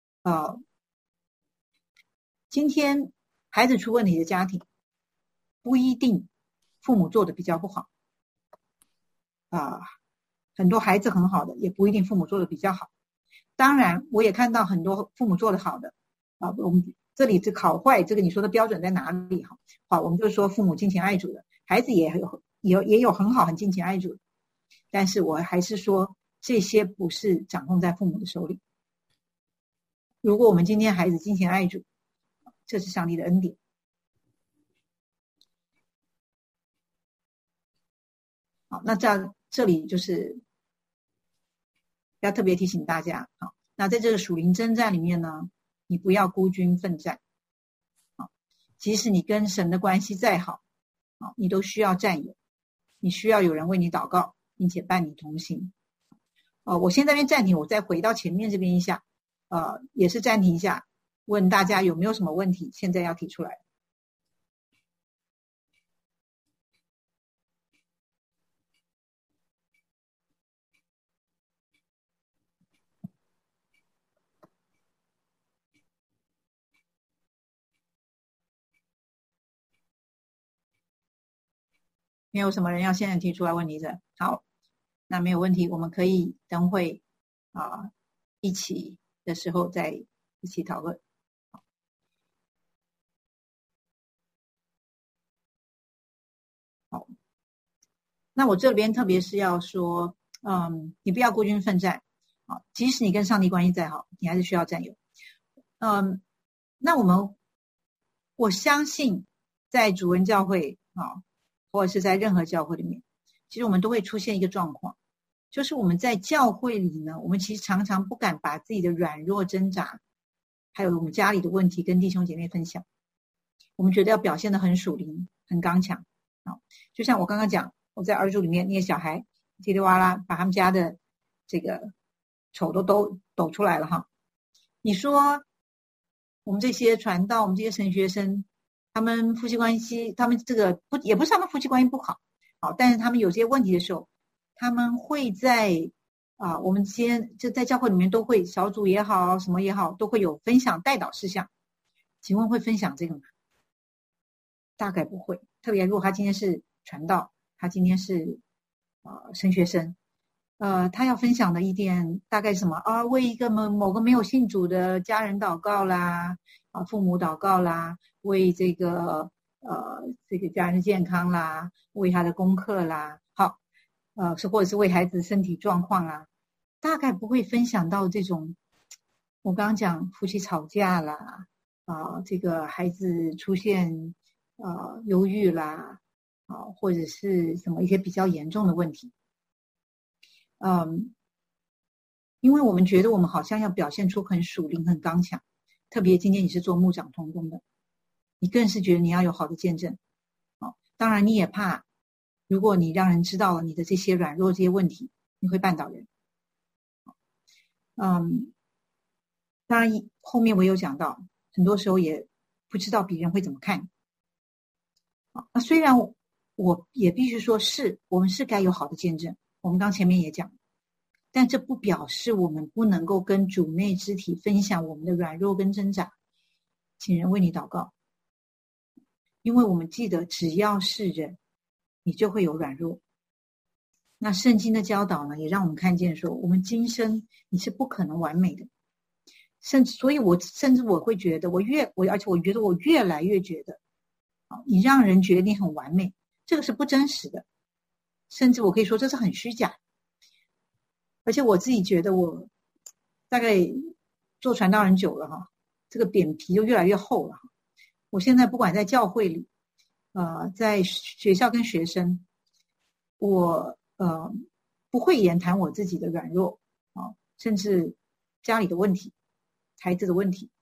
今天孩子出问题的家庭不一定父母做的比较不好，很多孩子很好的也不一定父母做的比较好。当然我也看到很多父母做的好的，我们这里这好坏这个你说的标准在哪里？好，我们就说父母敬虔爱主的孩子也有很好很敬虔爱主的，但是我还是说这些不是掌控在父母的手里。如果我们今天孩子敬虔爱主，这是上帝的恩典。好，那这里就是要特别提醒大家，那在这个属灵征战里面呢，你不要孤军奋战，即使你跟神的关系再好，你都需要战友，你需要有人为你祷告，并且伴你同行。我先在这边暂停，我再回到前面这边一下，也是暂停一下，问大家有没有什么问题现在要提出来。没有什么人要现在提出来问题的。好，那没有问题，我们可以等会一起的时候再一起讨论。好，那我这边特别是要说，你不要孤军奋战，即使你跟上帝关系再好，你还是需要战友。那我相信在主恩教会或者是在任何教会里面，其实我们都会出现一个状况，就是我们在教会里呢，我们其实常常不敢把自己的软弱挣扎还有我们家里的问题跟弟兄姐妹分享。我们觉得要表现得很属灵，很刚强。就像我刚刚讲，我在儿组里面那些小孩叽里哇啦把他们家的这个丑都抖出来了哈。你说我们这些传道，我们这些神学生，他们夫妻关系，他们这个也不是他们夫妻关系不好，但是他们有些问题的时候，他们会在我们今天就在教会里面都会小组也好，什么也好，都会有分享代祷事项。请问会分享这个吗？大概不会。特别如果他今天是传道，他今天是神学生，他要分享的一点大概是什么为一个某个没有信主的家人祷告啦，父母祷告啦，为这个家人的健康啦，为他的功课啦，好，或者是为孩子身体状况啦，大概不会分享到这种我刚刚讲夫妻吵架啦，这个孩子出现忧郁啦，或者是什么一些比较严重的问题。因为我们觉得我们好像要表现出很属灵很刚强，特别今天你是做牧长同工的，你更是觉得你要有好的见证。当然你也怕如果你让人知道了你的这些软弱这些问题，你会绊倒人。当然后面我有讲到，很多时候也不知道别人会怎么看。那虽然我也必须说我们是该有好的见证，我们刚前面也讲，但这不表示我们不能够跟主内肢体分享我们的软弱跟挣扎，请人为你祷告。因为我们记得只要是人，你就会有软弱。那圣经的教导呢，也让我们看见说，我们今生你是不可能完美的，所以我甚至会觉得而且我觉得我越来越觉得你让人觉得你很完美，这个是不真实的，甚至我可以说这是很虚假。而且我自己觉得我大概做传道人久了这个扁皮就越来越厚了。我现在不管在教会里在学校跟学生，我不会言谈我自己的软弱甚至家里的问题，孩子的问题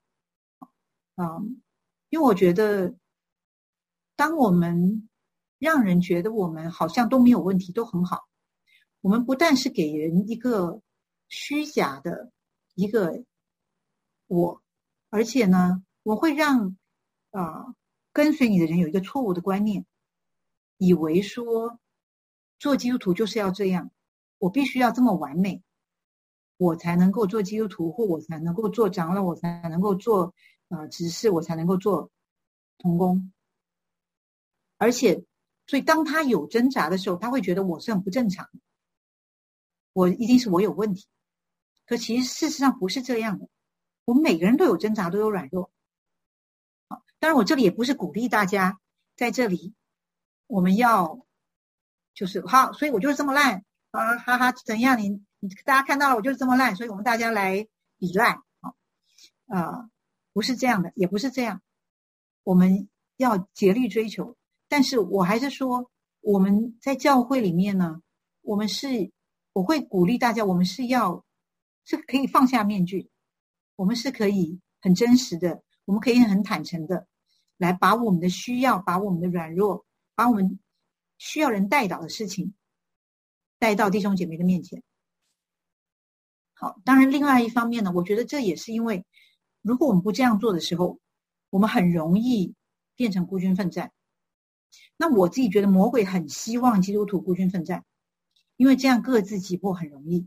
因为我觉得当我们让人觉得我们好像都没有问题，都很好，我们不但是给人一个虚假的一个而且呢，我会让跟随你的人有一个错误的观念，以为说做基督徒就是要这样，我必须要这么完美，我才能够做基督徒，或我才能够做长老，我才能够做执事，我才能够做同工。而且所以当他有挣扎的时候，他会觉得我是很不正常的，一定是我有问题。可其实事实上不是这样的，我们每个人都有挣扎，都有软弱。当然我这里也不是鼓励大家在这里我们要就是好，所以我就是这么烂哈哈怎样，你大家看到了我就是这么烂，所以我们大家来比烂不是这样的，也不是这样，我们要竭力追求。但是我还是说我们在教会里面呢，我会鼓励大家，我们是可以放下面具，我们是可以很真实的，我们可以很坦诚的来把我们的需要，把我们的软弱，把我们需要人代祷的事情带到弟兄姐妹的面前。好，当然另外一方面呢，我觉得这也是因为如果我们不这样做的时候，我们很容易变成孤军奋战。那我自己觉得魔鬼很希望基督徒孤军奋战，因为这样各自击破很容易。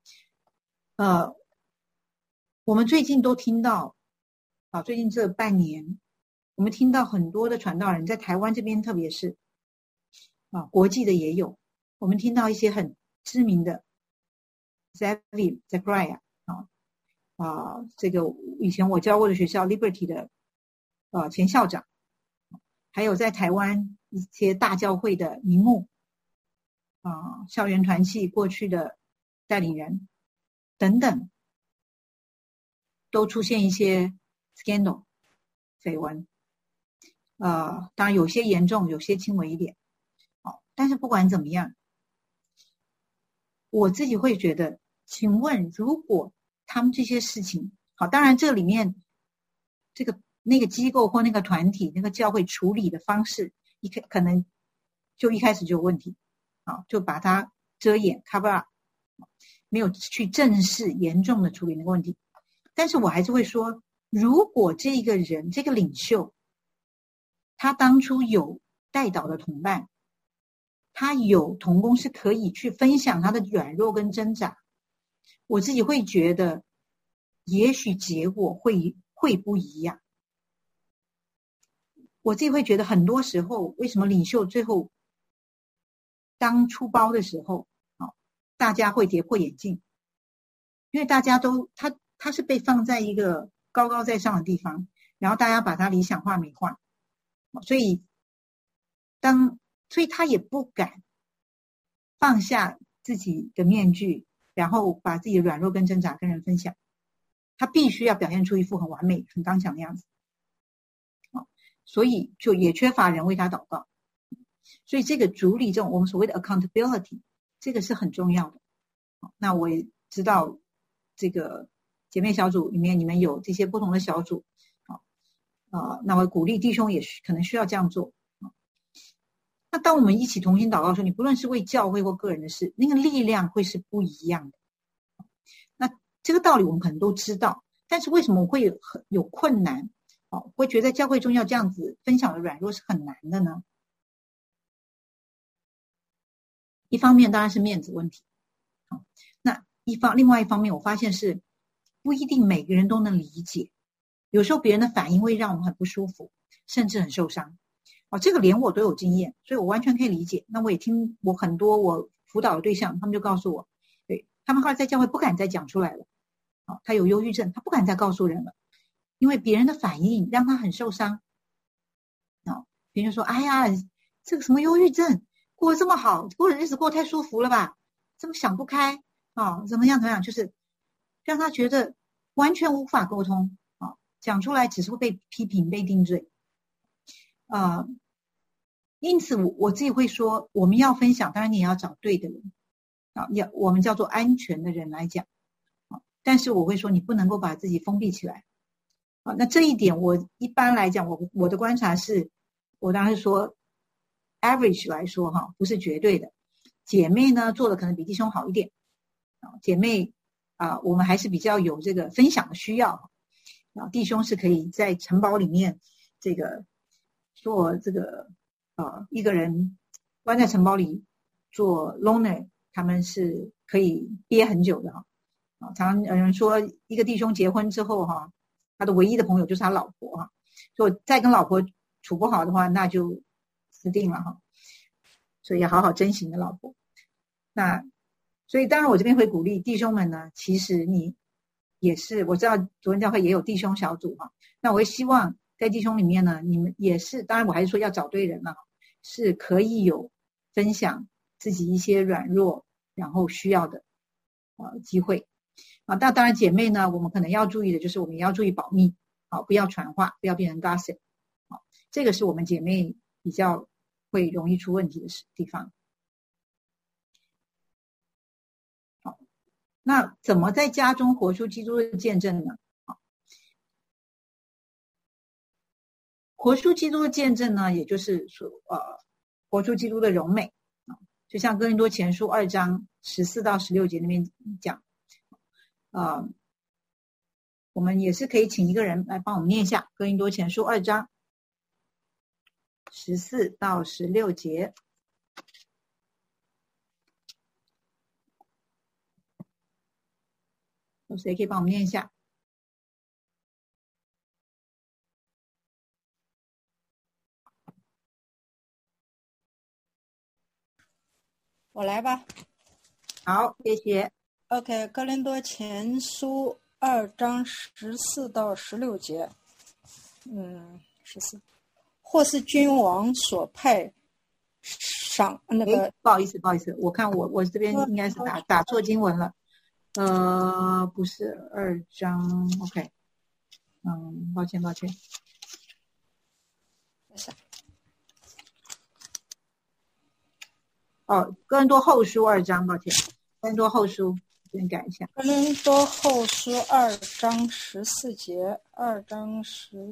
我们最近都听到最近这半年我们听到很多的传道人，在台湾这边特别是国际的也有，我们听到一些很知名的 Zachariah 这个以前我教过的学校 Liberty 的前校长，还有在台湾一些大教会的名牧校园团契过去的带领人等等，都出现一些 scandal 绯闻当然有些严重，有些轻微一点但是不管怎么样，我自己会觉得，请问如果他们这些事情当然这里面那个机构或那个团体那个教会处理的方式可能就一开始就有问题，就把它遮掩 cover up， 没有去正视严重的处理那个问题。但是我还是会说，如果这个人这个领袖他当初有带导的同伴，他有同工是可以去分享他的软弱跟挣扎，我自己会觉得也许结果会不一样。我自己会觉得很多时候为什么领袖最后当出包的时候，大家会跌破眼镜，因为大家都他是被放在一个高高在上的地方，然后大家把他理想化美化，所以他也不敢放下自己的面具，然后把自己的软弱跟挣扎跟人分享，他必须要表现出一副很完美很刚强的样子，所以就也缺乏人为他祷告。所以这个主理这种我们所谓的 accountability， 这个是很重要的。那我也知道这个姐妹小组里面你们有这些不同的小组，那我鼓励弟兄也可能需要这样做。那当我们一起同心祷告说，你不论是为教会或个人的事，那个力量会是不一样的。那这个道理我们可能都知道，但是为什么我会有困难，会觉得在教会中要这样子分享的软弱是很难的呢？一方面当然是面子问题，那另外一方面我发现是不一定每个人都能理解，有时候别人的反应会让我们很不舒服，甚至很受伤。这个连我都有经验，所以我完全可以理解。那我也听我很多我辅导的对象，他们就告诉我，对，他们后来在教会不敢再讲出来了，他有忧郁症，他不敢再告诉人了，因为别人的反应让他很受伤。别人说，哎呀，这个什么忧郁症，过得这么好，过的日子过得太舒服了吧，这么想不开，怎么样，就是让他觉得完全无法沟通，讲出来只是会被批评被定罪。因此我自己会说，我们要分享，当然你也要找对的人，我们叫做安全的人来讲，但是我会说你不能够把自己封闭起来。那这一点我一般来讲，我的观察是，我当然是说 average 来说不是绝对的。姐妹呢做的可能比弟兄好一点，姐妹我们还是比较有这个分享的需要，弟兄是可以在城堡里面这个做这个一个人关在城堡里做 loner， 他们是可以憋很久的常常有人说一个弟兄结婚之后他的唯一的朋友就是他老婆所以再跟老婆处不好的话，那就死定了所以要好好珍惜你的老婆。那所以当然我这边会鼓励弟兄们呢，其实你也是，我知道主任教会也有弟兄小组那我会希望在弟兄里面呢，你们也是，当然我还是说要找对人了，是可以有分享自己一些软弱然后需要的机会那当然姐妹呢，我们可能要注意的就是我们也要注意保密不要传话，不要变成 gossip 这个是我们姐妹比较会容易出问题的地方。那怎么在家中活出基督的见证呢？活出基督的见证呢，也就是说活出基督的荣美就像哥林多前书2章14到16节那边讲我们也是可以请一个人来帮我们念一下哥林多前书2章14到16节。有谁可以帮我们念一下？ 我来吧。 好，谢谢。 OK， 哥林多前书2章14到16节。14，或是君王所派赏那个， 不好意思，我看我这边应该是打错经文了。不是2章 ，OK， 抱歉。哥林多后书2章，抱歉，哥林多后书先改一下。 哥林多后书2章14节，2章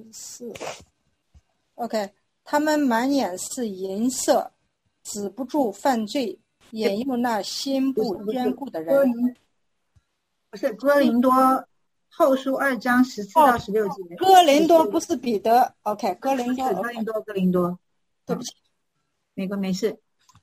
14。OK， 他们满眼是银色，止不住犯罪，引诱那心不坚固的人。 不是哥林多后书2章14到16节。 哥林多不是彼得。OK， 哥林多， 哥林多。 对不起， 没事。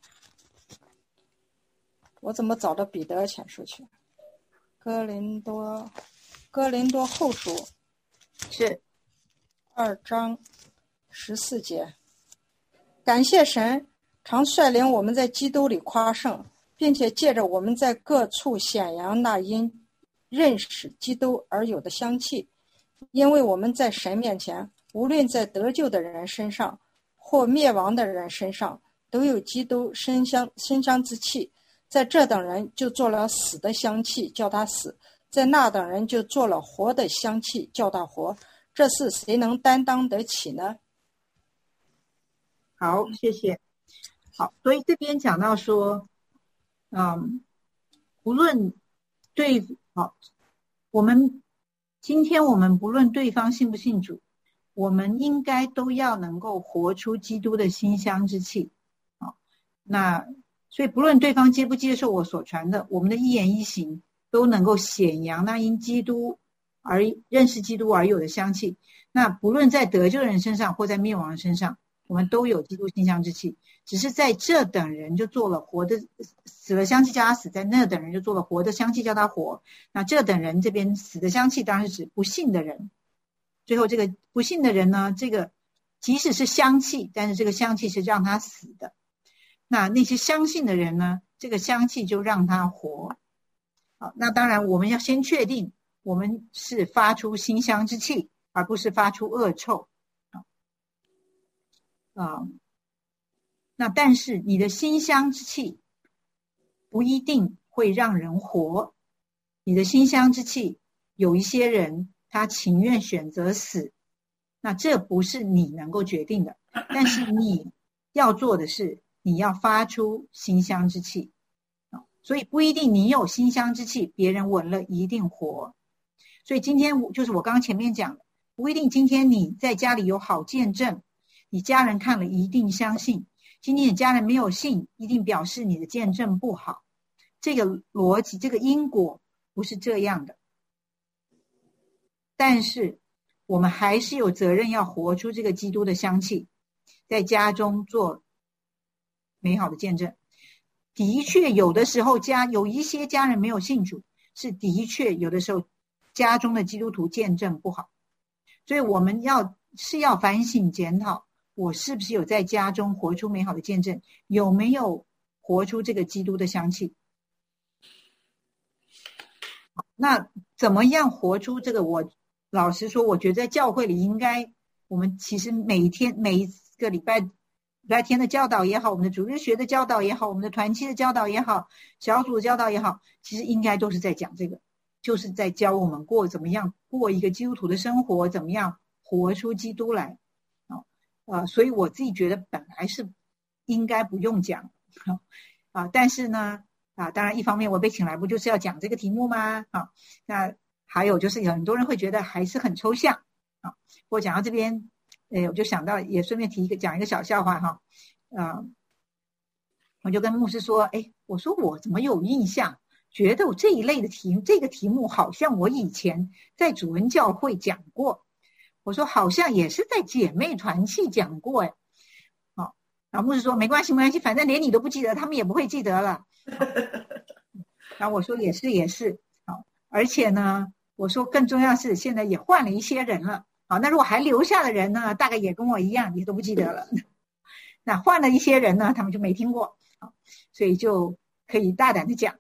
我怎么找到彼得前书去？哥林多后书是 2章14节。感谢神，常率领我们在基督里夸胜，并且借着我们在各处显扬那因认识基督而有的香气，因为我们在神面前，无论在得救的人身上或灭亡的人身上，都有基督馨香之气。在这等人就做了死的香气，叫他死；在那等人就做了活的香气，叫他活。这事谁能担当得起呢？ 好，谢谢。好，所以这边讲到说，无论今天我们不论对方信不信主，我们应该都要能够活出基督的馨香之气。那所以不论对方接不接受我所传的，我们的一言一行都能够显扬那因基督而认识基督而有的香气。那不论在得救人身上或在灭亡人身上，我们都有基督馨香之气。只是在这等人就做了活的，死了香气叫他死，在那等人就做了活的香气叫他活。那这等人这边死的香气当然是指不信的人。最后这个不信的人呢，这个即使是香气，但是这个香气是让他死的。那些相信的人呢，这个香气就让他活。好，那当然我们要先确定我们是发出馨香之气，而不是发出恶臭。那但是你的馨香之气不一定会让人活。你的馨香之气，有一些人他情愿选择死，那这不是你能够决定的。但是你要做的是，你要发出馨香之气。所以不一定你有馨香之气，别人闻了一定活。所以今天就是我刚刚前面讲的，不一定今天你在家里有好见证，你家人看了一定相信。今天你家人没有信，一定表示你的见证不好。这个逻辑，这个因果不是这样的。但是我们还是有责任要活出这个基督的香气，在家中做美好的见证。的确有的时候有一些家人没有信主，是的确有的时候家中的基督徒见证不好。所以我们要反省检讨，我是不是有在家中活出美好的见证，有没有活出这个基督的香气。那怎么样活出这个？我老实说，我觉得在教会里应该，我们其实每一个礼拜天的教导也好，我们的主日学的教导也好，我们的团契的教导也好，小组的教导也好，其实应该都是在讲这个，就是在教我们怎么样过一个基督徒的生活，怎么样活出基督来。所以我自己觉得本来是应该不用讲但是呢当然一方面我被请来不就是要讲这个题目吗？那还有就是有很多人会觉得还是很抽象我讲到这边我就想到也顺便讲一个小笑话我就跟牧师说我说我怎么有印象觉得这一类的这个题目好像我以前在主恩教会讲过，我说好像也是在姐妹团契讲过然后牧师说没关系，反正连你都不记得，他们也不会记得了然后我说也是而且呢我说更重要的是现在也换了一些人了那如果还留下的人呢，大概也跟我一样也都不记得了那换了一些人呢，他们就没听过所以就可以大胆的讲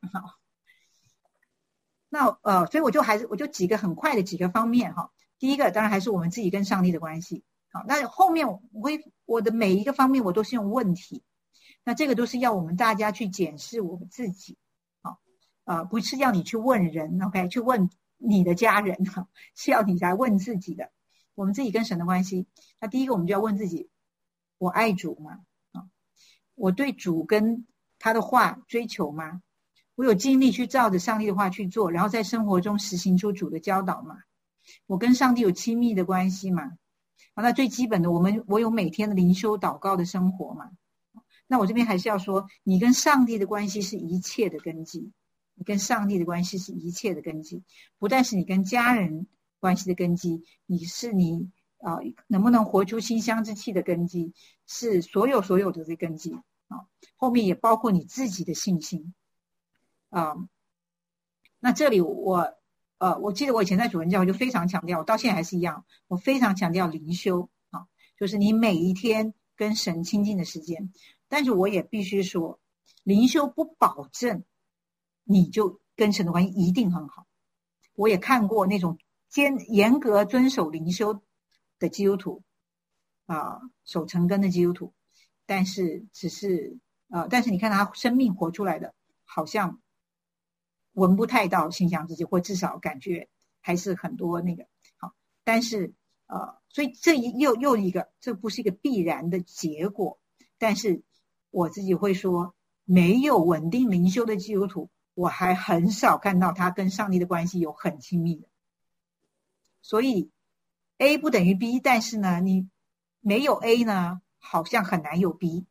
那所以我就几个很快的几个方面第一个当然还是我们自己跟上帝的关系那后面我的每一个方面我都是用问题，那这个都是要我们大家去检视我们自己不是要你去问人 OK 去问你的家人是要你来问自己的，我们自己跟神的关系。那第一个我们就要问自己，我爱主吗我对主跟他的话追求吗？ 我有尽力去照着上帝的话去做，然后在生活中实行出主的教导嘛。我跟上帝有亲密的关系嘛。那最基本的，我有每天的灵修祷告的生活嘛。那我这边还是要说，你跟上帝的关系是一切的根基，你跟上帝的关系是一切的根基，不但是你跟家人关系的根基，你能不能活出馨香之气的根基，是所有的这个根基啊。后面也包括你自己的信心啊。那这里我记得我以前在主任教会就非常强调，我到现在还是一样，我非常强调灵修啊，就是你每一天跟神亲近的时间。但是我也必须说，灵修不保证你就跟神的关系一定很好。我也看过那种严格遵守灵修的基督徒守成根的基督徒，但是你看他生命活出来的好像闻不太到馨香之气，或至少感觉还是很多那个好。但是所以这又一个，这不是一个必然的结果。但是我自己会说，没有稳定灵修的基督徒，我还很少看到他跟上帝的关系有很亲密的。所以 A 不等于 B， 但是呢，你没有 A 呢，好像很难有 B。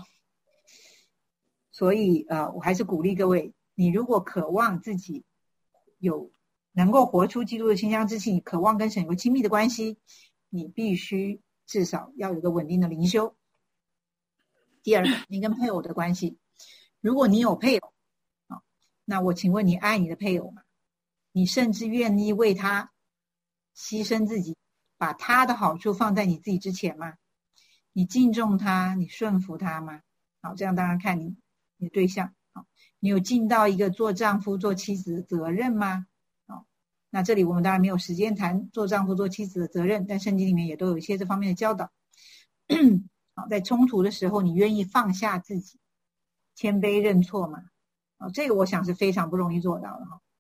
所以我还是鼓励各位，你如果渴望自己能够活出基督的馨香之气，你渴望跟神有亲密的关系，你必须至少要有个稳定的灵修。第二个，你跟配偶的关系，如果你有配偶那我请问你爱你的配偶吗？你甚至愿意为他牺牲自己，把他的好处放在你自己之前吗？你敬重他，你顺服他吗？好，这样当然看你的对象。好，你有尽到一个做丈夫做妻子的责任吗？好，那这里我们当然没有时间谈做丈夫做妻子的责任，但圣经里面也都有一些这方面的教导。好，在冲突的时候，你愿意放下自己，谦卑认错吗？这个我想是非常不容易做到的哈。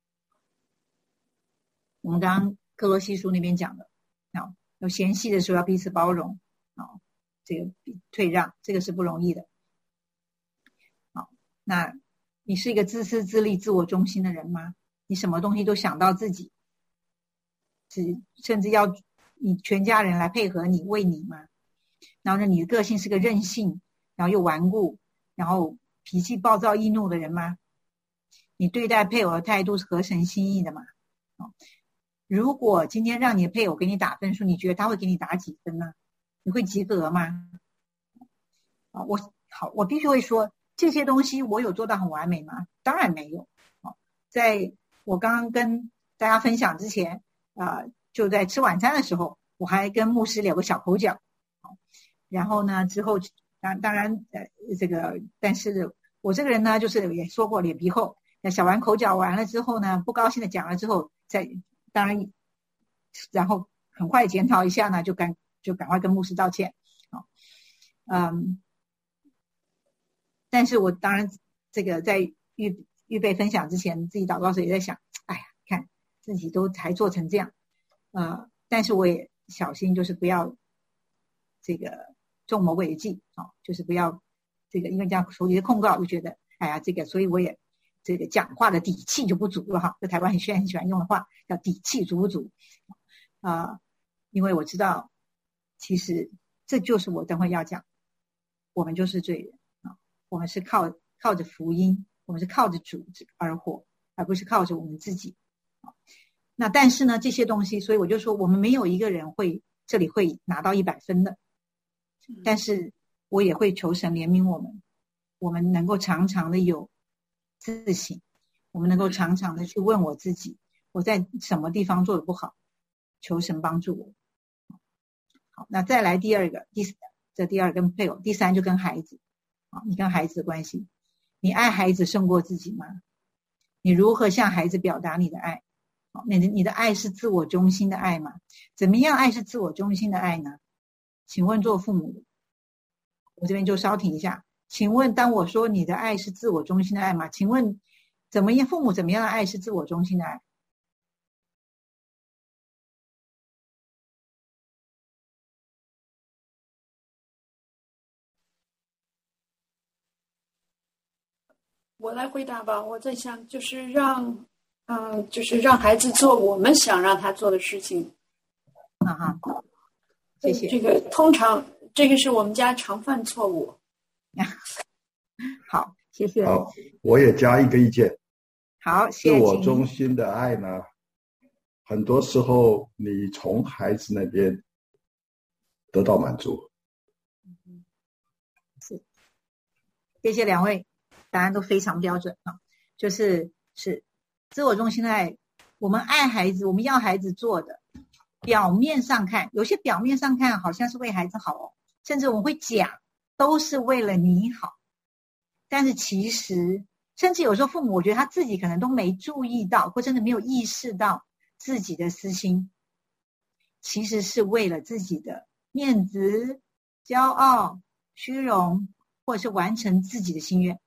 我们刚刚哥罗西书那边讲的，有嫌隙的时候要彼此包容，这个退让，这个是不容易的。好，那你是一个自私自利自我中心的人吗？你什么东西都想到自己，甚至要你全家人来配合你为你吗？然后呢，你的个性是个任性然后又顽固然后脾气暴躁易怒的人吗？你对待配偶的态度是合神心意的吗？如果今天让你的配偶给你打分数，你觉得他会给你打几分呢？你会及格吗？我必须会说，这些东西我有做到很完美吗？当然没有。在我刚刚跟大家分享之前就在吃晚餐的时候，我还跟牧师聊个小口角。然后呢，之后当然但是我这个人呢，就是也说过脸皮厚，小完口角完了之后呢，不高兴的讲了之后，当然然后很快检讨一下呢，就赶快跟牧师道歉。但是我当然这个在预备分享之前，自己祷告时也在想，哎呀，看自己都还做成这样，但是我也小心，就是不要这个众谋诡计，就是不要这个因为这样手里的控告就觉得，哎呀，所以我也这个讲话的底气就不足了哈。在台湾很喜欢用的话叫底气足不足因为我知道，其实这就是我等会要讲，我们就是罪人我们是靠着福音，我们是靠着主而活，而不是靠着我们自己。那但是呢，这些东西，所以我就说，我们没有一个人这里会拿到100分的。但是我也会求神怜悯我们能够常常的有自省，我们能够常常的去问我自己，我在什么地方做的不好，求神帮助我。好，那再来第二跟配偶，第三就跟孩子。你跟孩子的关系，你爱孩子胜过自己吗？你如何向孩子表达你的爱？你的爱是自我中心的爱吗？怎么样爱是自我中心的爱呢？请问做父母的，我这边就稍停一下。请问当我说你的爱是自我中心的爱吗？请问父母怎么样的爱是自我中心的爱？ 我来回答吧。我在想，就是让孩子做我们想让他做的事情。 谢谢。 这个通常这个是我们家常犯错误。 好，谢谢。 好，我也加一个意见。 好，谢谢。 自我中心的爱呢，很多时候你从孩子那边得到满足。 是，谢谢两位，答案都非常标准啊。是自我中心的爱，我们爱孩子，我们要孩子做的，表面上看，有些表面上看好像是为孩子好哦，甚至我们会讲都是为了你好，但是其实甚至有时候父母我觉得他自己可能都没注意到，或真的没有意识到自己的私心其实是为了自己的面子、骄傲、虚荣，或者是完成自己的心愿。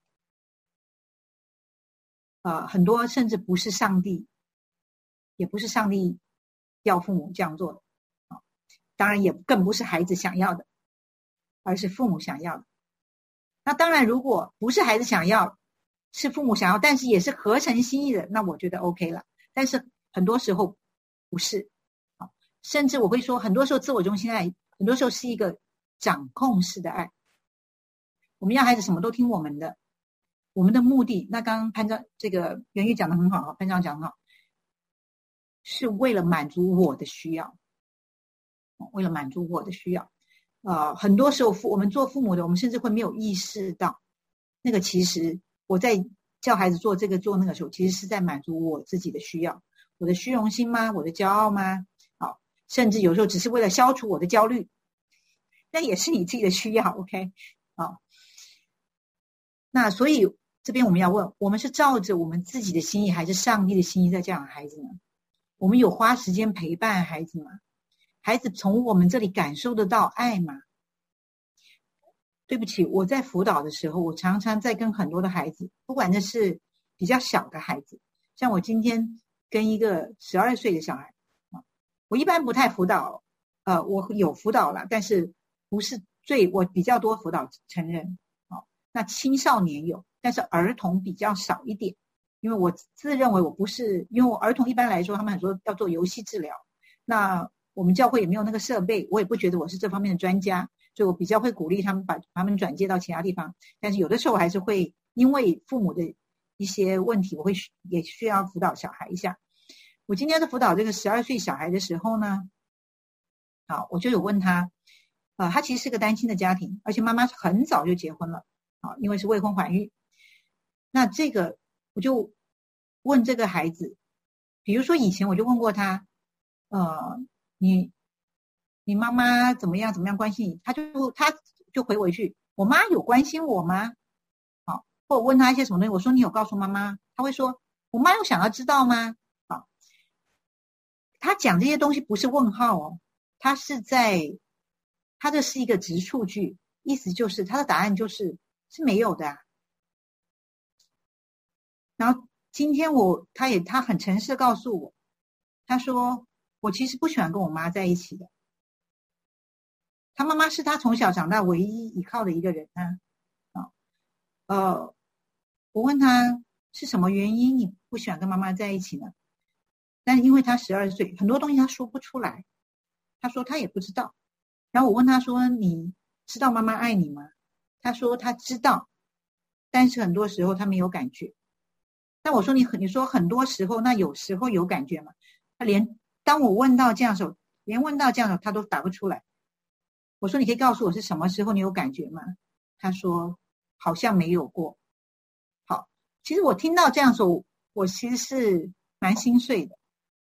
很多甚至不是上帝，也不是上帝要父母这样做的，当然也更不是孩子想要的，而是父母想要的。那当然如果不是孩子想要，是父母想要，但是也是合成心意的，那我觉得 OK 了。但是很多时候不是，甚至我会说很多时候自我中心的爱，很多时候是一个掌控式的爱。我们要孩子什么都听我们的，我们的目的，那刚刚潘长这个袁玉讲得很好，潘长讲得很好，是为了满足我的需要，为了满足我的需要。很多时候我们做父母的，我们甚至会没有意识到，那个其实我在叫孩子做这个做那个时候，其实是在满足我自己的需要，我的虚荣心吗？我的骄傲吗？甚至有时候只是为了消除我的焦虑，那也是你自己的需要 ，OK？ 那所以这边我们要问，我们是照着我们自己的心意，还是上帝的心意在教养孩子呢？我们有花时间陪伴孩子吗？孩子从我们这里感受得到爱吗？对不起，我在辅导的时候，我常常在跟很多的孩子，不管那是比较小的孩子，像我今天跟一个12岁的小孩，我一般不太辅导，我有辅导了，但是不是我比较多辅导成人，那青少年有，但是儿童比较少一点，因为我自认为我不是，因为我儿童一般来说他们很多要做游戏治疗，那我们教会也没有那个设备，我也不觉得我是这方面的专家，所以我比较会鼓励他们把他们转介到其他地方，但是有的时候还是会因为父母的一些问题，我会也需要辅导小孩一下。我今天在辅导这个12岁小孩的时候呢，我就有问他，他其实是个单亲的家庭，而且妈妈很早就结婚了，因为是未婚怀孕。那这个我就问这个孩子，比如说以前我就问过他，你妈妈怎么样关心你？他就回我一句，我妈有关心我吗？或者问他一些什么东西，我说你有告诉妈妈？他会说我妈有想要知道吗？他讲这些东西不是问号哦，他这是一个直触句，意思就是他的答案是没有的。然后今天他很诚实的告诉我，他说我其实不喜欢跟我妈在一起的，他妈妈是他从小长大唯一依靠的一个人我问他是什么原因你不喜欢跟妈妈在一起呢？但是因为他12岁，很多东西他说不出来，他说他也不知道。然后我问他说你知道妈妈爱你吗？他说他知道，但是很多时候他没有感觉。那我说你说很多时候，那有时候有感觉吗？他当我问到这样的时候，他都答不出来。我说你可以告诉我是什么时候你有感觉吗？他说好像没有过。好，其实我听到这样说，我其实是蛮心碎的。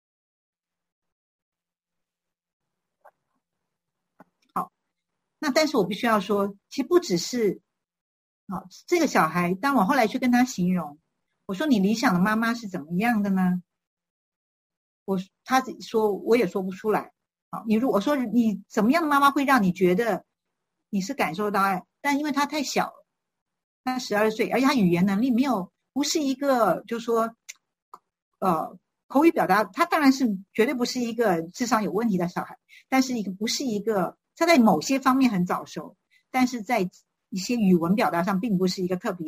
好，那但是我必须要说，其实不只是这个小孩，当我后来去跟他形容，我说你理想的妈妈是怎么样的呢？他说我也说不出来。我说你怎么样的妈妈会让你觉得你是感受到爱？但因为他太小了，他12岁，而且他语言能力不是一个就是说口语表达，他当然是绝对不是一个智商有问题的小孩，但是不是一个，他在某些方面很早熟，但是在一些语文表达上并不是一个特别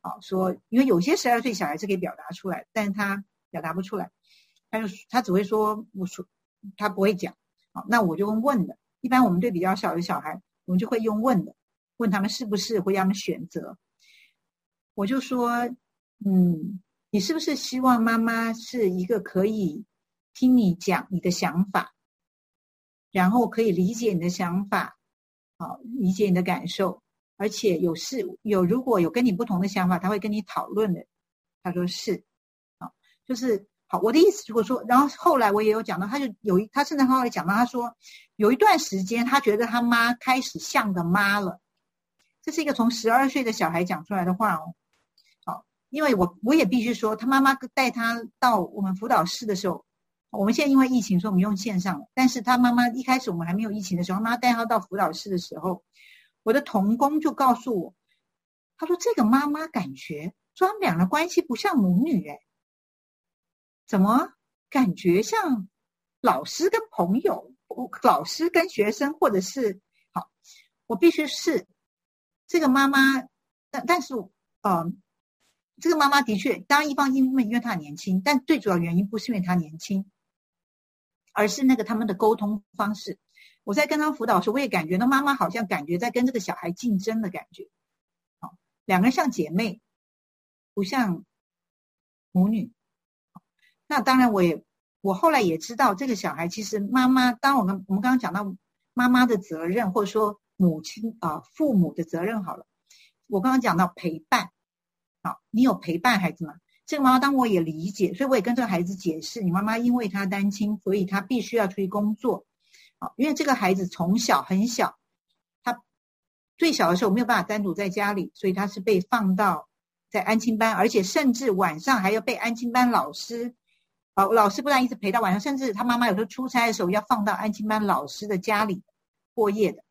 说因为有些12岁小孩是可以表达出来，但是他表达不出来，他只会说我说他不会讲。那我就用问的，一般我们对比较小的小孩，我们就会用问的，问他们是不是，会让他们选择。我就说你是不是希望妈妈是一个可以听你讲你的想法，然后可以理解你的想法，理解你的感受，而且如果有跟你不同的想法，他会跟你讨论的。他说是，就是好。我的意思如果说，然后后来我也有讲到，他甚至后来讲到，他说有一段时间他觉得他妈开始像个妈了，这是一个从12岁的小孩讲出来的话哦。好，因为我也必须说，他妈妈带他到我们辅导室的时候，我们现在因为疫情，所以我们用线上了。但是他妈妈一开始我们还没有疫情的时候，妈妈带他到辅导室的时候，我的同工就告诉我，他说这个妈妈感觉说他们俩的关系不像母女怎么感觉像老师跟朋友，老师跟学生，或者是好，我必须是这个妈妈，但是这个妈妈的确，当然一方因为她很年轻，但最主要原因不是因为她年轻，而是那个他们的沟通方式。我在跟他辅导的时候，我也感觉到妈妈好像感觉在跟这个小孩竞争的感觉，两个人像姐妹，不像母女。那当然我后来也知道，这个小孩其实妈妈，当我们刚刚讲到妈妈的责任，或者说父母的责任好了，我刚刚讲到陪伴，你有陪伴孩子吗？这个妈妈当我也理解，所以我也跟这个孩子解释，你妈妈因为她单亲，所以她必须要出去工作，因为这个孩子从小很小，他最小的时候没有办法单独在家里，所以他是被放到在安亲班，而且甚至晚上还要被安亲班老师不但一直陪到晚上，甚至他妈妈有时候出差的时候要放到安亲班老师的家里过夜的。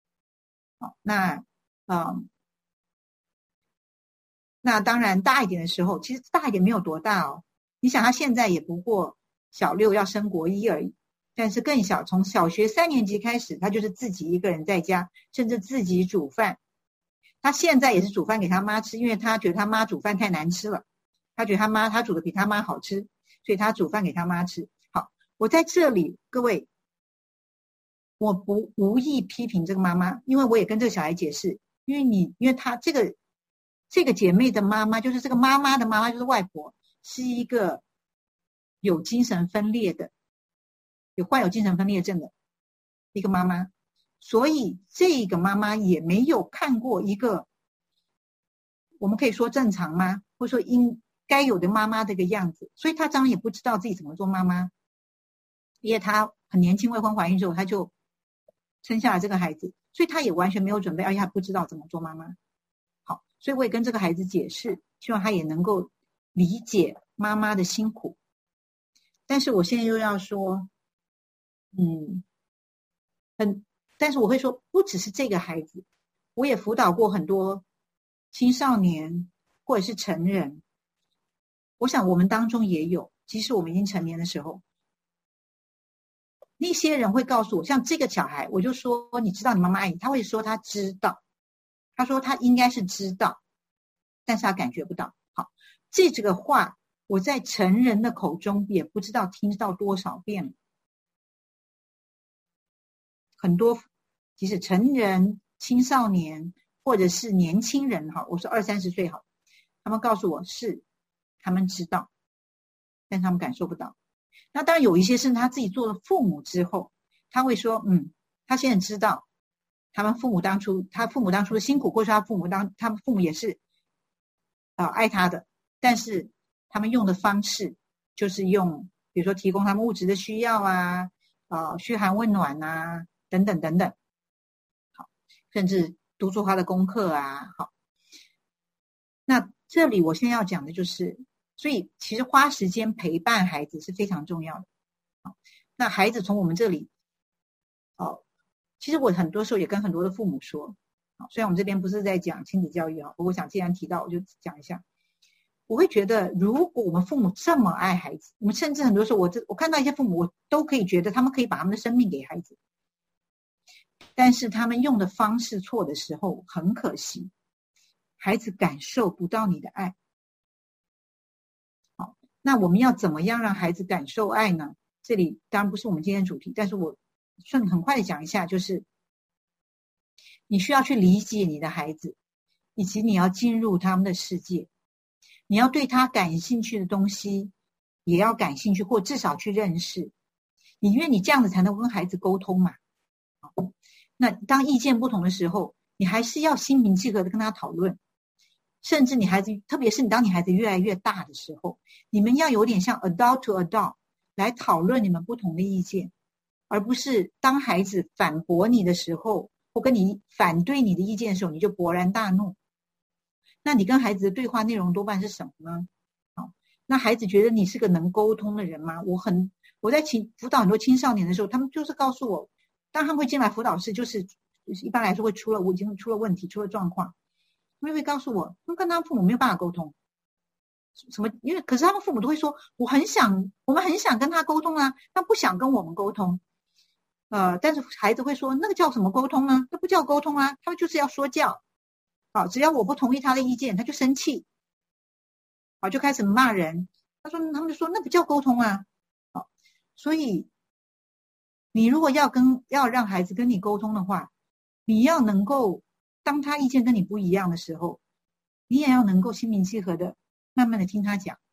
那当然大一点的时候，其实大一点没有多大哦。你想他现在也不过小6要升国1而已，但是更小，从小学3年级开始，他就是自己一个人在家，甚至自己煮饭。他现在也是煮饭给他妈吃，因为他觉得他妈煮饭太难吃了，他觉得他煮的比他妈好吃，所以他煮饭给他妈吃。好，我在这里各位，我无意批评这个妈妈，因为我也跟这个小孩解释，因为他这个姐妹的妈妈，就是这个妈妈的妈妈，就是外婆，是一个有精神分裂的，患有精神分裂症的一个妈妈，所以这个妈妈也没有看过一个我们可以说正常吗，或者说应该有的妈妈的一个样子，所以她当然也不知道自己怎么做妈妈。因为她很年轻，未婚怀孕之后，她就生下了这个孩子，所以她也完全没有准备，而且她不知道怎么做妈妈。好，所以我也跟这个孩子解释，希望他也能够理解妈妈的辛苦。但是我现在又要说但是我会说，不只是这个孩子，我也辅导过很多青少年或者是成人，我想我们当中也有，即使我们已经成年的时候，那些人会告诉我，像这个小孩，我就说你知道你妈妈爱你，他会说他知道，他说他应该是知道，但是他感觉不到。好，这个话我在成人的口中也不知道听到多少遍了，很多即使成人、青少年或者是年轻人，我说20-30岁好，他们告诉我是他们知道，但他们感受不到。那当然有一些是他自己做了父母之后，他会说他现在知道他父母当初的辛苦，或者说他们父母也是爱他的，但是他们用的方式就是用比如说提供他们物质的需要嘘寒问暖等等等等，好，甚至督促他的功课好。那这里我现在要讲的就是，所以其实花时间陪伴孩子是非常重要的。好，那孩子从我们这里其实我很多时候也跟很多的父母说，虽然我们这边不是在讲亲子教育不过我想既然提到我就讲一下。我会觉得如果我们父母这么爱孩子，我们甚至很多时候我看到一些父母，我都可以觉得他们可以把他们的生命给孩子，但是他们用的方式错的时候，很可惜孩子感受不到你的爱。好，那我们要怎么样让孩子感受爱呢？这里当然不是我们今天的主题，但是我很快的讲一下，就是你需要去理解你的孩子，以及你要进入他们的世界，你要对他感兴趣的东西也要感兴趣，或至少去认识。因为你这样子才能跟孩子沟通嘛。那当意见不同的时候，你还是要心平气和的跟他讨论，甚至你孩子，特别是当你孩子越来越大的时候，你们要有点像 adult to adult 来讨论你们不同的意见，而不是当孩子反驳你的时候，或跟你反对你的意见的时候，你就勃然大怒。那你跟孩子的对话内容多半是什么呢？那孩子觉得你是个能沟通的人吗？我在辅导很多青少年的时候，他们就是告诉我，当他们会进来辅导室，就是一般来说会已经出了问题，出了状况，他们会告诉我，他们跟他们父母没有办法沟通。什么？因为可是他们父母都会说，我们很想跟他沟通啊，他不想跟我们沟通。但是孩子会说，那个叫什么沟通呢？那不叫沟通啊，他们就是要说教。只要我不同意他的意见，他就生气。就开始骂人。他们就说那不叫沟通啊。所以你如果要让孩子跟你沟通的话，你要能够当他意见跟你不一样的时候，你也要能够心平气和的慢慢的听他讲。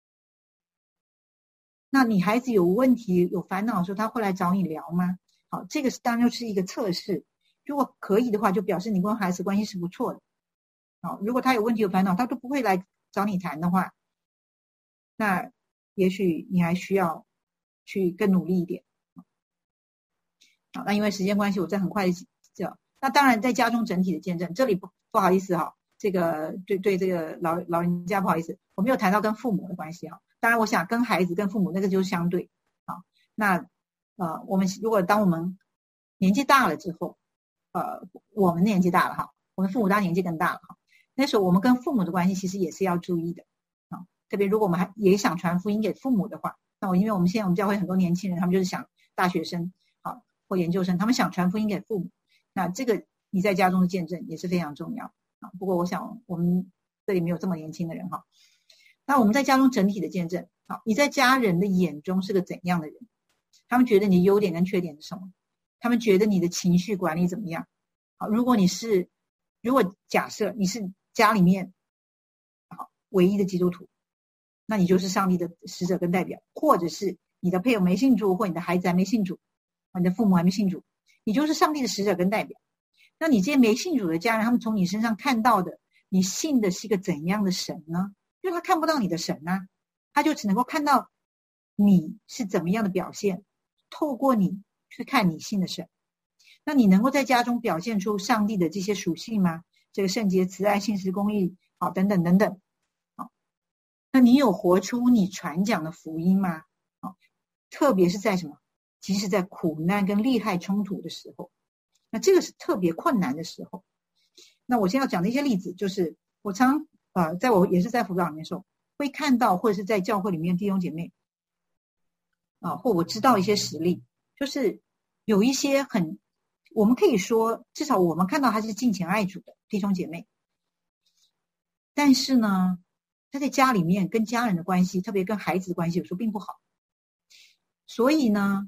那你孩子有问题有烦恼的时候，他会来找你聊吗？好，这个当然就是一个测试，如果可以的话，就表示你跟孩子关系是不错的。好，如果他有问题有烦恼，他都不会来找你谈的话，那也许你还需要去更努力一点。好，那因为时间关系，我再很快的讲。那当然在家中整体的见证，这里不好意思哈，这个对这个老人家不好意思，我没有谈到跟父母的关系哈。当然我想跟孩子跟父母那个就是相对。好，那我们当我们年纪大了之后，我们年纪大了哈，我们父母当然年纪更大了哈，那时候我们跟父母的关系其实也是要注意的。特别如果我们还也想传福音给父母的话，那因为我们现在教会很多年轻人，他们就是想大学生或研究生，他们想传福音给父母，那这个你在家中的见证也是非常重要。不过我想我们这里没有这么年轻的人哈。那我们在家中整体的见证，你在家人的眼中是个怎样的人？他们觉得你的优点跟缺点是什么？他们觉得你的情绪管理怎么样？如果假设你是家里面唯一的基督徒，那你就是上帝的使者跟代表，或者是你的配偶没信主，或你的孩子还没信主，你的父母还没信主，你就是上帝的使者跟代表。那你这些没信主的家人，他们从你身上看到的，你信的是一个怎样的神呢？因为他看不到你的神啊，他就只能够看到你是怎么样的表现，透过你去看你信的神。那你能够在家中表现出上帝的这些属性吗？这个圣洁、慈爱、信实、公义，等等等等。那你有活出你传讲的福音吗？特别是在什么？即使在苦难跟利害冲突的时候，那这个是特别困难的时候。那我现在要讲的一些例子，就是我常在我也是在辅导里面的时候，会看到或者是在教会里面弟兄姐妹或我知道一些实例，就是有一些我们可以说至少我们看到他是敬虔爱主的弟兄姐妹，但是呢他在家里面跟家人的关系，特别跟孩子的关系有时候并不好。所以呢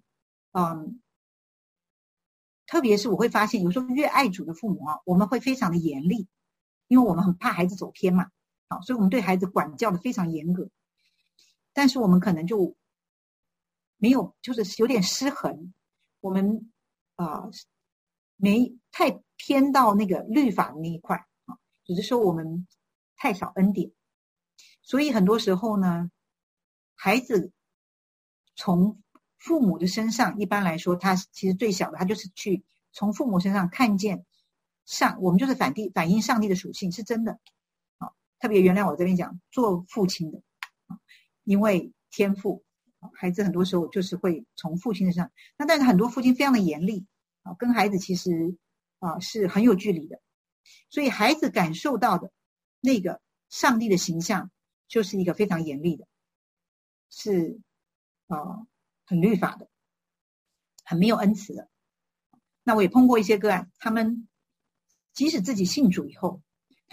特别是我会发现有时候越爱主的父母我们会非常的严厉，因为我们很怕孩子走偏嘛，所以我们对孩子管教的非常严格。但是我们可能就没有，就是有点失衡，我们没太偏到那个律法的那一块只是说我们太少恩典。所以很多时候呢，孩子从父母的身上，一般来说他其实最小的，他就是去从父母身上看见我们就是反映上帝的属性，是真的。特别原谅我这边讲做父亲的，因为天父，孩子很多时候就是会从父亲身上。那但是很多父亲非常的严厉跟孩子其实是很有距离的，所以孩子感受到的那个上帝的形象就是一个非常严厉的，是很律法的，很没有恩慈的。那我也碰过一些个案，他们即使自己信主以后，他们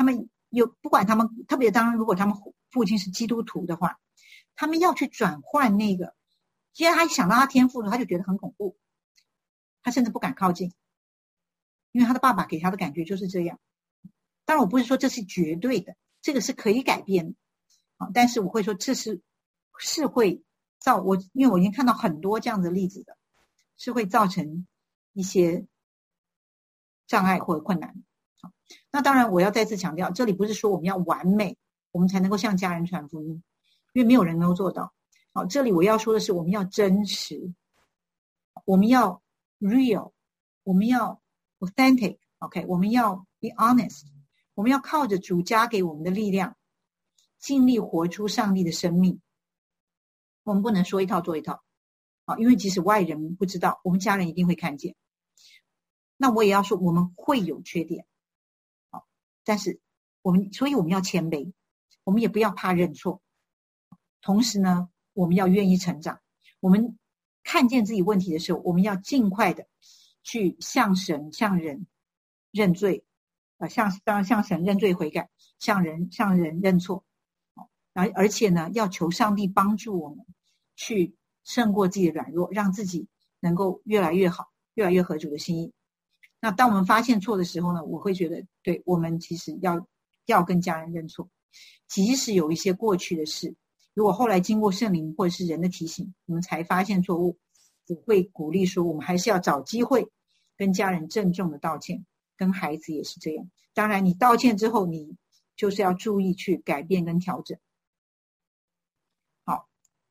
不管他们，特别当然如果他们父亲是基督徒的话，他们要去转换那个，既然他想到他天赋了，他就觉得很恐怖，他甚至不敢靠近，因为他的爸爸给他的感觉就是这样。当然我不是说这是绝对的，这个是可以改变的但是我会说这是会因为我已经看到很多这样的例子的，是会造成一些障碍或者困难。那当然我要再次强调，这里不是说我们要完美我们才能够向家人传福音，因为没有人能够做到。这里我要说的是我们要真实，我们要 real， 我们要 authentic， OK， 我们要 be honest， 我们要靠着主加给我们的力量尽力活出上帝的生命。我们不能说一套做一套因为即使外人不知道，我们家人一定会看见。那我也要说我们会有缺点但是所以我们要谦卑，我们也不要怕认错。同时呢，我们要愿意成长。我们看见自己问题的时候，我们要尽快的去向神向人认罪向神认罪悔改，向人认错而且呢，要求上帝帮助我们去胜过自己的软弱，让自己能够越来越好，越来越合主的心意。那当我们发现错的时候呢，我会觉得对，我们其实要跟家人认错，即使有一些过去的事，如果后来经过圣灵或者是人的提醒，我们才发现错误，我会鼓励说我们还是要找机会跟家人郑重的道歉，跟孩子也是这样。当然你道歉之后，你就是要注意去改变跟调整。好，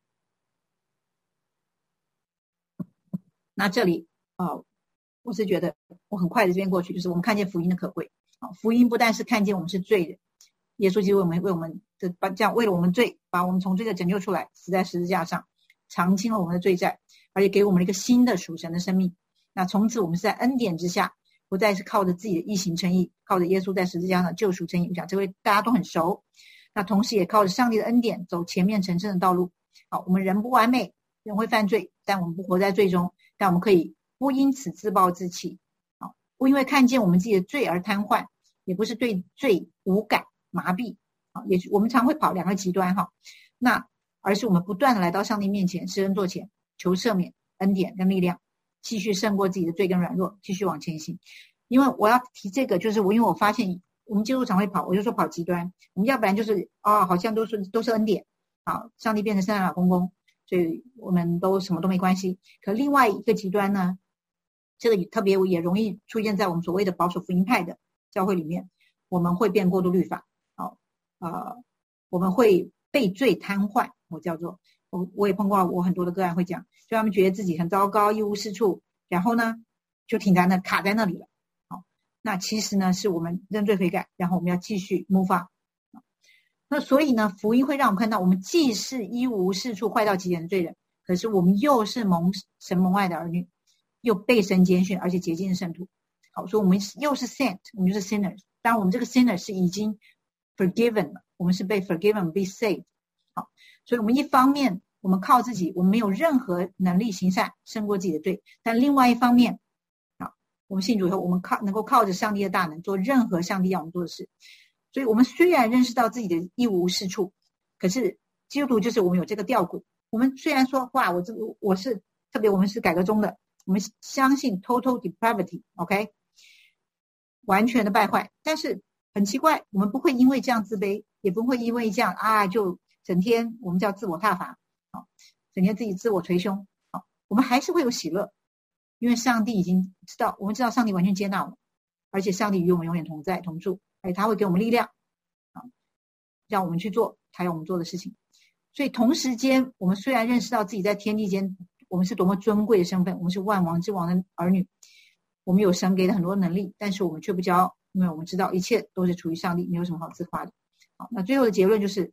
那这里我是觉得我很快的这边过去，就是我们看见福音的可贵福音不但是看见我们是罪人，耶稣基督为我们的这样为了我们罪，把我们从罪的拯救出来，死在十字架上，偿清了我们的罪债，而且给我们了一个新的属神的生命。那从此我们是在恩典之下，不再是靠着自己的义行称义，靠着耶稣在十字架上救赎称义。我想这位大家都很熟。那同时也靠着上帝的恩典走前面成圣的道路。我们人不完美，人会犯罪，但我们不活在罪中，但我们可以不因此自暴自弃不因为看见我们自己的罪而瘫痪，也不是对罪无感麻痹也我们常会跑两个极端那而是我们不断的来到上帝面前，施恩座前，求赦免恩典跟力量，继续胜过自己的罪跟软弱，继续往前行。因为我要提这个，就是因为我发现我们基督徒常会跑，我就说跑极端，我们要不然就是好像都是恩典上帝变成圣诞老公公，所以我们都什么都没关系。可另外一个极端呢，这个特别也容易出现在我们所谓的保守福音派的教会里面，我们会变过度律法我们会被罪瘫痪，我也碰过我很多的个案会讲，就他们觉得自己很糟糕，一无是处，然后呢就停在那卡在那里了那其实呢是我们认罪悔改，然后我们要继续 move on那所以呢福音会让我们看到，我们既是一无是处坏到极点的罪人，可是我们又是神蒙爱的儿女，又被神拣选而且洁净的圣徒所以我们又是 saint， 我们就是 sinners。 当然我们这个 sinner 是已经 forgiven 了，我们是被 forgiven be saved 所以我们一方面我们靠自己，我们没有任何能力行善胜过自己的罪，但另外一方面我们信主以后，我们能够靠着上帝的大能做任何上帝要我们做的事。所以我们虽然认识到自己的一无是处，可是基督徒就是我们有这个吊诡，我们虽然说哇我是特别我们是改革中的，我们相信 total depravity OK 完全的败坏，但是很奇怪，我们不会因为这样自卑，也不会因为这样就整天我们叫自我挞伐整天自己自我捶胸我们还是会有喜乐，因为上帝已经知道，我们知道上帝完全接纳我们，而且上帝与我们永远同在同住，而且他会给我们力量让我们去做他要我们做的事情。所以同时间我们虽然认识到自己在天地间我们是多么尊贵的身份，我们是万王之王的儿女，我们有神给的很多能力，但是我们却不骄傲，因为我们知道一切都是出于上帝，没有什么好自夸的那最后的结论就是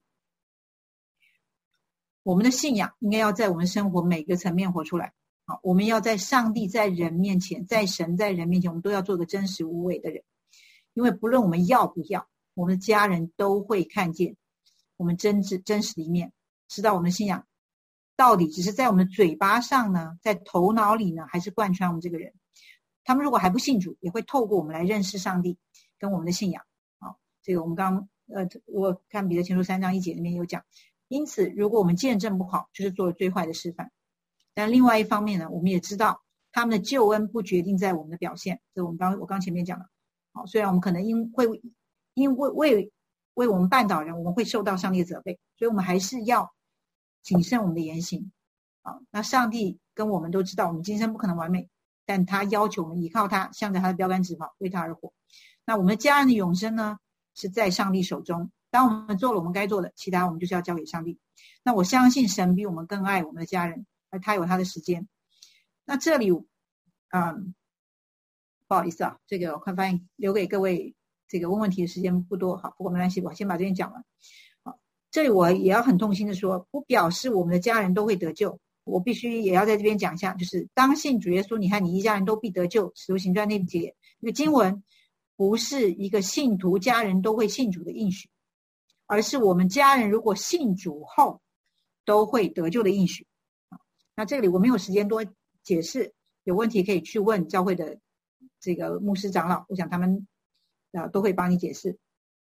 我们的信仰应该要在我们生活每个层面活出来我们要在上帝在人面前，在神在人面前，我们都要做个真实无伪的人。因为不论我们要不要，我们的家人都会看见我们真实的一面，知道我们的信仰到底只是在我们的嘴巴上呢，在头脑里呢，还是贯穿我们这个人。他们如果还不信主，也会透过我们来认识上帝跟我们的信仰这个我们刚刚我看彼得前书3章1节里面有讲，因此如果我们见证不好，就是做了最坏的示范。但另外一方面呢，我们也知道他们的救恩不决定在我们的表现，这我刚前面讲了。好，虽然我们可能因为我们绊倒人，我们会受到上帝的责备，所以我们还是要谨慎我们的言行。好，那上帝跟我们都知道，我们今生不可能完美，但他要求我们依靠他，向着他的标杆直跑，为他而活。那我们的家人的永生呢，是在上帝手中。当我们做了我们该做的，其他我们就是要交给上帝。那我相信神比我们更爱我们的家人，而他有他的时间。那这里不好意思啊，这个我看发现留给各位这个问问题的时间不多，好，不过没关系，我先把这边讲完。好，这里我也要很痛心的说，不表示我们的家人都会得救。我必须也要在这边讲一下，就是当信主耶稣，你和你一家人都必得救。使徒行传那节那个经文不是一个信徒家人都会信主的应许，而是我们家人如果信主后都会得救的应许。那这里我没有时间多解释，有问题可以去问教会的这个牧师长老，我想他们都会帮你解释。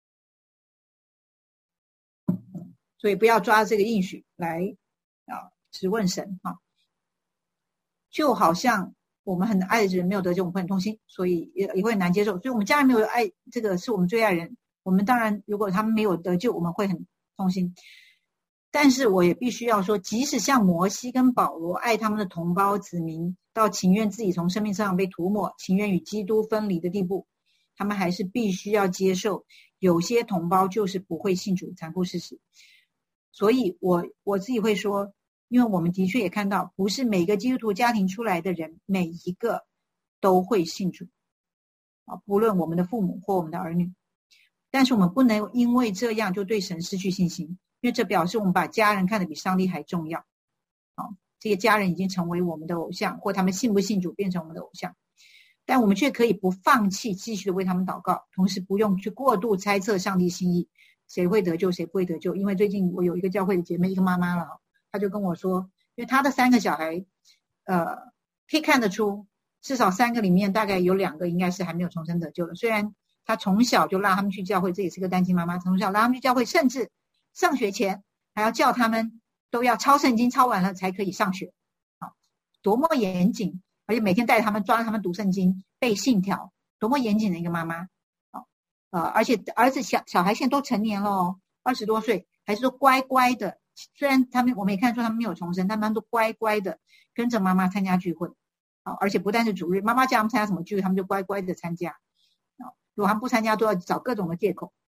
所以不要抓这个应许来质问神啊，就好像我们很爱的人没有得救，我们会很痛心，所以也会很难接受。所以我们家人没有爱，这个是我们最爱人，我们当然如果他们没有得救，我们会很痛心。但是我也必须要说，即使像摩西跟保罗爱他们的同胞子民到情愿自己从生命上被涂抹，情愿与基督分离的地步，他们还是必须要接受有些同胞就是不会信主残酷事实。所以我自己会说，因为我们的确也看到，不是每个基督徒家庭出来的人每一个都会信主不论我们的父母或我们的儿女。但是我们不能因为这样就对神失去信心，因为这表示我们把家人看得比上帝还重要。这些家人已经成为我们的偶像，或他们信不信主变成我们的偶像，但我们却可以不放弃继续的为他们祷告，同时不用去过度猜测上帝心意，谁会得救谁不会得救。因为最近我有一个教会的姐妹，一个妈妈了，她就跟我说，因为她的3个小孩可以看得出至少3个里面大概有2个应该是还没有重生得救的。虽然她从小就拉他们去教会，这也是个单亲妈妈，从小拉他们去教会，甚至上学前还要叫他们都要抄圣经，抄完了才可以上学。多么严谨，而且每天带他们抓他们读圣经背信条，多么严谨的一个妈妈。而且儿子小孩现在都成年了20多岁，还是都乖乖的，虽然我们也看出他们没有重生，但他们都乖乖的跟着妈妈参加聚会。而且不但是主日，妈妈叫他们参加什么聚会他们就乖乖的参加。如果他们不参加都要找各种的借口。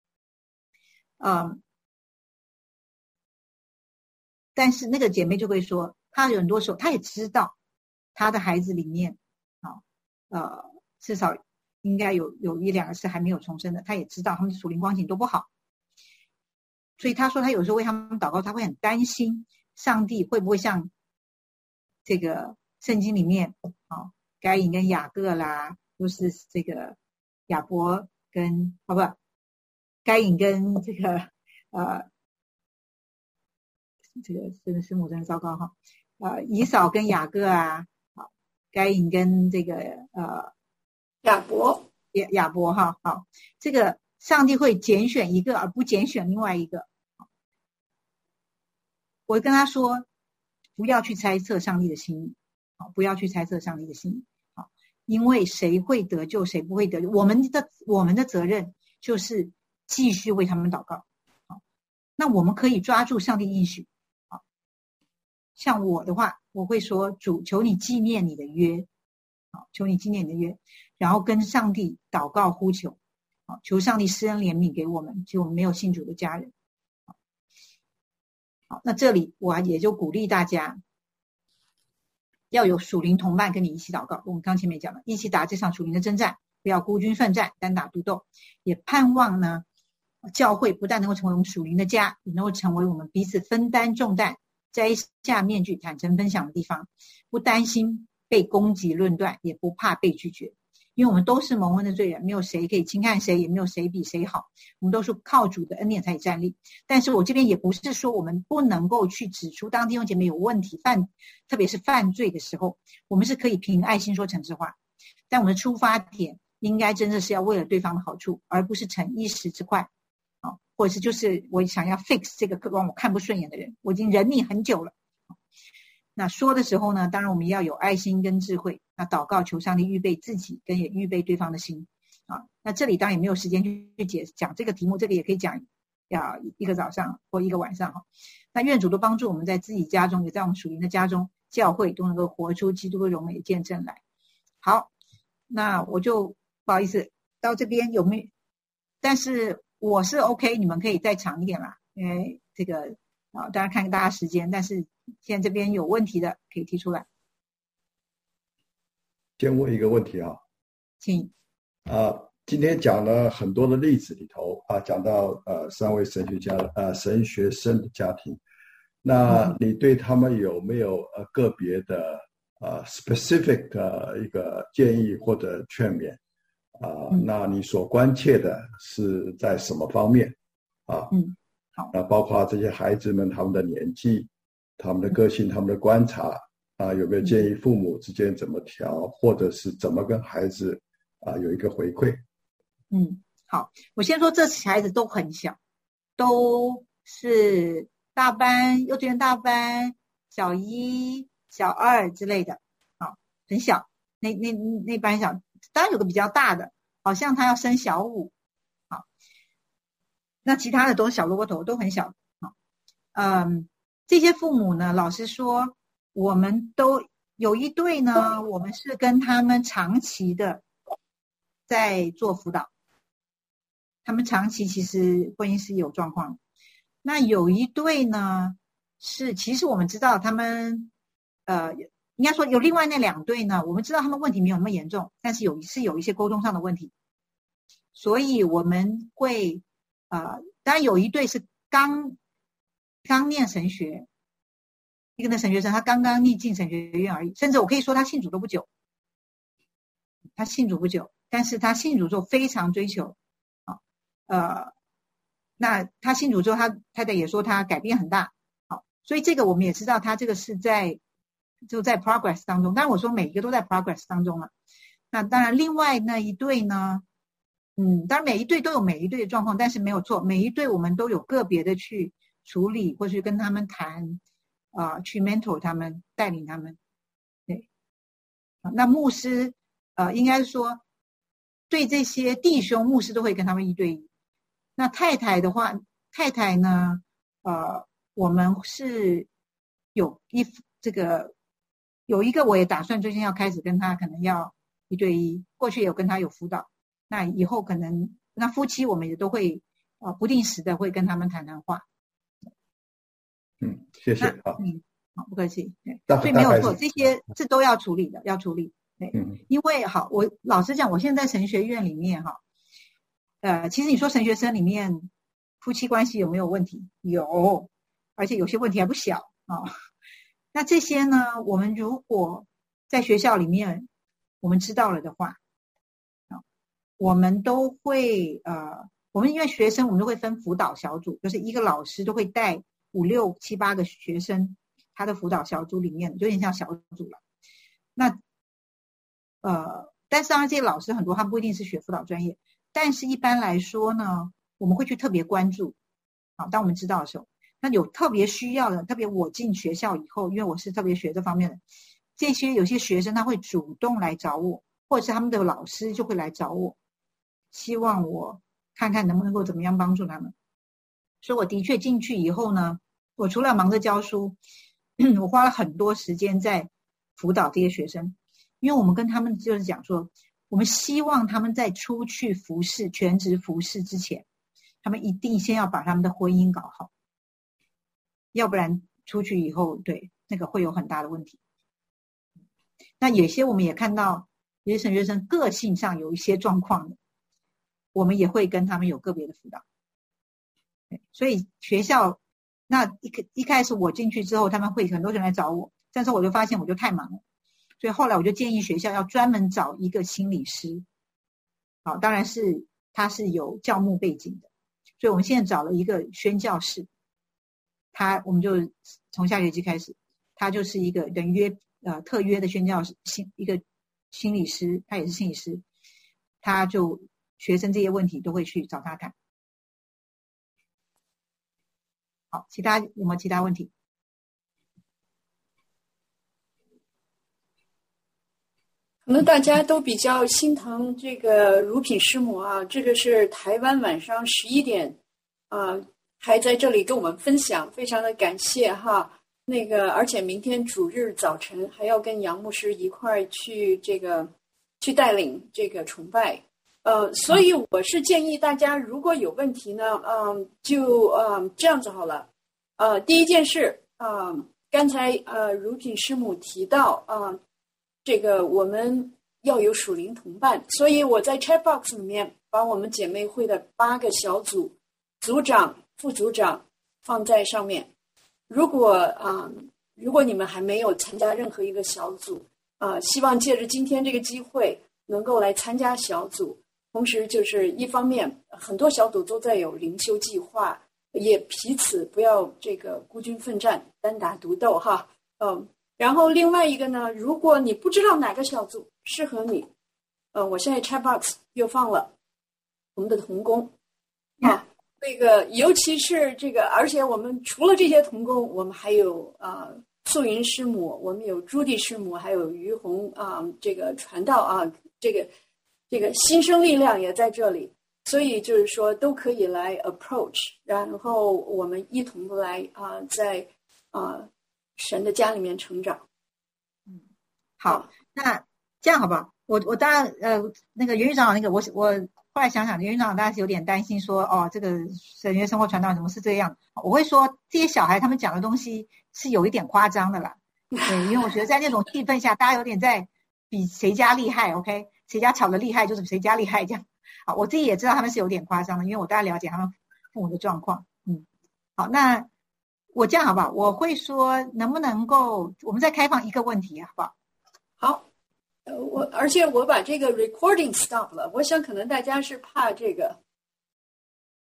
但是那个姐妹就会说，她有很多时候她也知道她的孩子里面至少应该有1-2个是还没有重生的，她也知道他们的属灵光景都不好，所以她说她有时候为他们祷告，她会很担心上帝会不会像这个圣经里面该隐跟雅各啦，都是这个亚伯跟该隐跟这个这个真的师母真的糟糕以扫跟雅各该隐跟这个亚伯这个上帝会拣选一个而不拣选另外一个。我跟他说不要去猜测上帝的心意，不要去猜测上帝的心意，因为谁会得救谁不会得救，我们的责任就是继续为他们祷告。那我们可以抓住上帝应许。像我的话，我会说，主，求你纪念你的约，求你纪念你的约，然后跟上帝祷告呼求，求上帝施恩怜悯给我们，就我们没有信主的家人。好，那这里我也就鼓励大家要有属灵同伴跟你一起祷告。我们刚前面讲了，一起打这场属灵的征战，不要孤军奋战，单打独斗。也盼望呢，教会不但能够成为我们属灵的家，也能够成为我们彼此分担重担，摘下面具坦诚分享的地方，不担心被攻击论断，也不怕被拒绝。因为我们都是蒙恩的罪人，没有谁可以轻看谁，也没有谁比谁好，我们都是靠主的恩典才站立。但是我这边也不是说我们不能够去指出当弟兄姐妹有问题特别是犯罪的时候，我们是可以凭爱心说诚实话，但我们的出发点应该真的是要为了对方的好处，而不是逞一时之快。 或者是就是我想要 fix 这个让我看不顺眼的人，我已经忍你很久了。那说的时候呢，当然我们要有爱心跟智慧，那祷告求上帝预备自己跟也预备对方的心啊。那这里当然也没有时间去讲这个题目，这个也可以讲一个早上或一个晚上哈。那愿主都帮助我们在自己家中，也在我们属灵的家中教会都能够活出基督的荣美见证来。好，那我就不好意思到这边有没有，但是我是 OK， 你们可以再长一点啦，因为这个当然看大家时间，但是现在这边有问题的可以提出来。 先问一个问题啊， 请。 今天讲了很多的例子里头讲到3位神学生的家庭，那你对他们有没有个别的specific 的一个建议或者劝勉那你所关切的是在什么方面好，那包括这些孩子们他们的年纪、他们的个性、他们的观察有没有建议父母之间怎么调，或者是怎么跟孩子有一个回馈？ 好，我先说这孩子都很小，都是大班、幼稚园大班、小1、小2之类的，很小。那班小，当然有个比较大的，好像他要升小5，那其他的都是小萝卜头，都很小。这些父母呢，老实说，我们都有一对呢，我们是跟他们长期的在做辅导。他们长期其实婚姻是有状况，那有一对呢是其实我们知道他们应该说有另外那2对呢，我们知道他们问题没有那么严重，但是有一些沟通上的问题，所以我们会当然有一对是刚念神学，一个的神学生他刚刚进神学院而已，甚至我可以说他信主都不久，但是他信主之后非常追求那他信主之后，他太太也说他改变很大，所以这个我们也知道，他这个是在 progress 当中。当然我说每一个都在 progress 当中了。那当然另外那一对呢，当然每一对都有每一对的状况，但是没有错，每一对我们都有个别的去处理，或是跟他们谈去 mentor 他们，带领他们。对，那牧师应该说对这些弟兄，牧师都会跟他们1对1。那太太的话，太太呢，我们是有一个我也打算最近要开始跟他可能要1对1，过去也有跟他有辅导，那以后可能那夫妻我们也都会不定时的会跟他们谈谈话。 谢谢好，不客气。所以没有错，这都要处理的，要处理。对，因为好，我老实讲，我现在在神学院里面其实你说神学生里面夫妻关系有没有问题？有，而且有些问题还不小那这些呢，我们如果在学校里面我们知道了的话我们都会我们因为学生我们都会分辅导小组，就是一个老师都会带5、6、7、8个学生，他的辅导小组里面有点像小组了。那但是当然这些老师很多他不一定是学辅导专业，但是一般来说呢，我们会去特别关注当我们知道的时候，那有特别需要的，特别我进学校以后，因为我是特别学这方面的，这些有些学生他会主动来找我，或者是他们的老师就会来找我，希望我看看能不能够怎么样帮助他们。所以我的确进去以后呢，我除了忙着教书我花了很多时间在辅导这些学生，因为我们跟他们就是讲说，我们希望他们在出去服侍全职服侍之前，他们一定先要把他们的婚姻搞好，要不然出去以后对那个会有很大的问题。那有些我们也看到有些神学生个性上有一些状况的，我们也会跟他们有个别的辅导。所以学校那一开始我进去之后，他们会很多人来找我，但是我就发现我就太忙了，所以后来我就建议学校要专门找一个心理师，当然是他是有教牧背景的，所以我们现在找了一个宣教士，我们就从下学期开始，他就是一个等于特约的宣教士，一个心理师，他也是心理师，他就学生这些问题都会去找他谈。 好，有没有其他问题？ 可能大家都比较心疼这个如品师母啊，这个是台湾晚上11点，还在这里跟我们分享，非常的感谢哈。那个，而且明天主日早晨还要跟杨牧师一块去去带领这个崇拜，所以我是建议大家如果有问题呢，就这样子好了，第一件事，刚才如品师母提到这个我们要有属灵同伴，所以我在 chat box 里面把我们姐妹会的8个小组组长、副组长放在上面。如果你们还没有参加任何一个小组，希望借着今天这个机会能够来参加小组。同时，就是一方面，很多小组都在有灵修计划，也彼此不要这个孤军奋战、单打独斗哈。然后另外一个呢，如果你不知道哪个小组适合你，我现在 chat box 又放了我们的同工啊。那个，尤其是这个，而且我们除了这些同工，我们还有素云师母，我们有朱棣师母，还有于红这个传道这个新生力量也在这里，所以就是说都可以来 approach， 然后我们一同的来在神的家里面成长。 好，那这样好不好？我当然那个袁院长那个我后来想想，袁院长大概是有点担心说，这个神学生活传道怎么是这样？我会说这些小孩他们讲的东西是有一点夸张的啦，对，因为我觉得在那种气氛下，大家有点在比谁家厉害 ，OK， 谁家吵得厉害就是谁家厉害这样。好，我自己也知道他们是有点夸张的，因为我大概了解他们父母的状况。好，那我这样好不好？我会说能不能够我们再开放一个问题好不好？ 好。而且我把这个 recording stop 了，我想可能大家是怕这个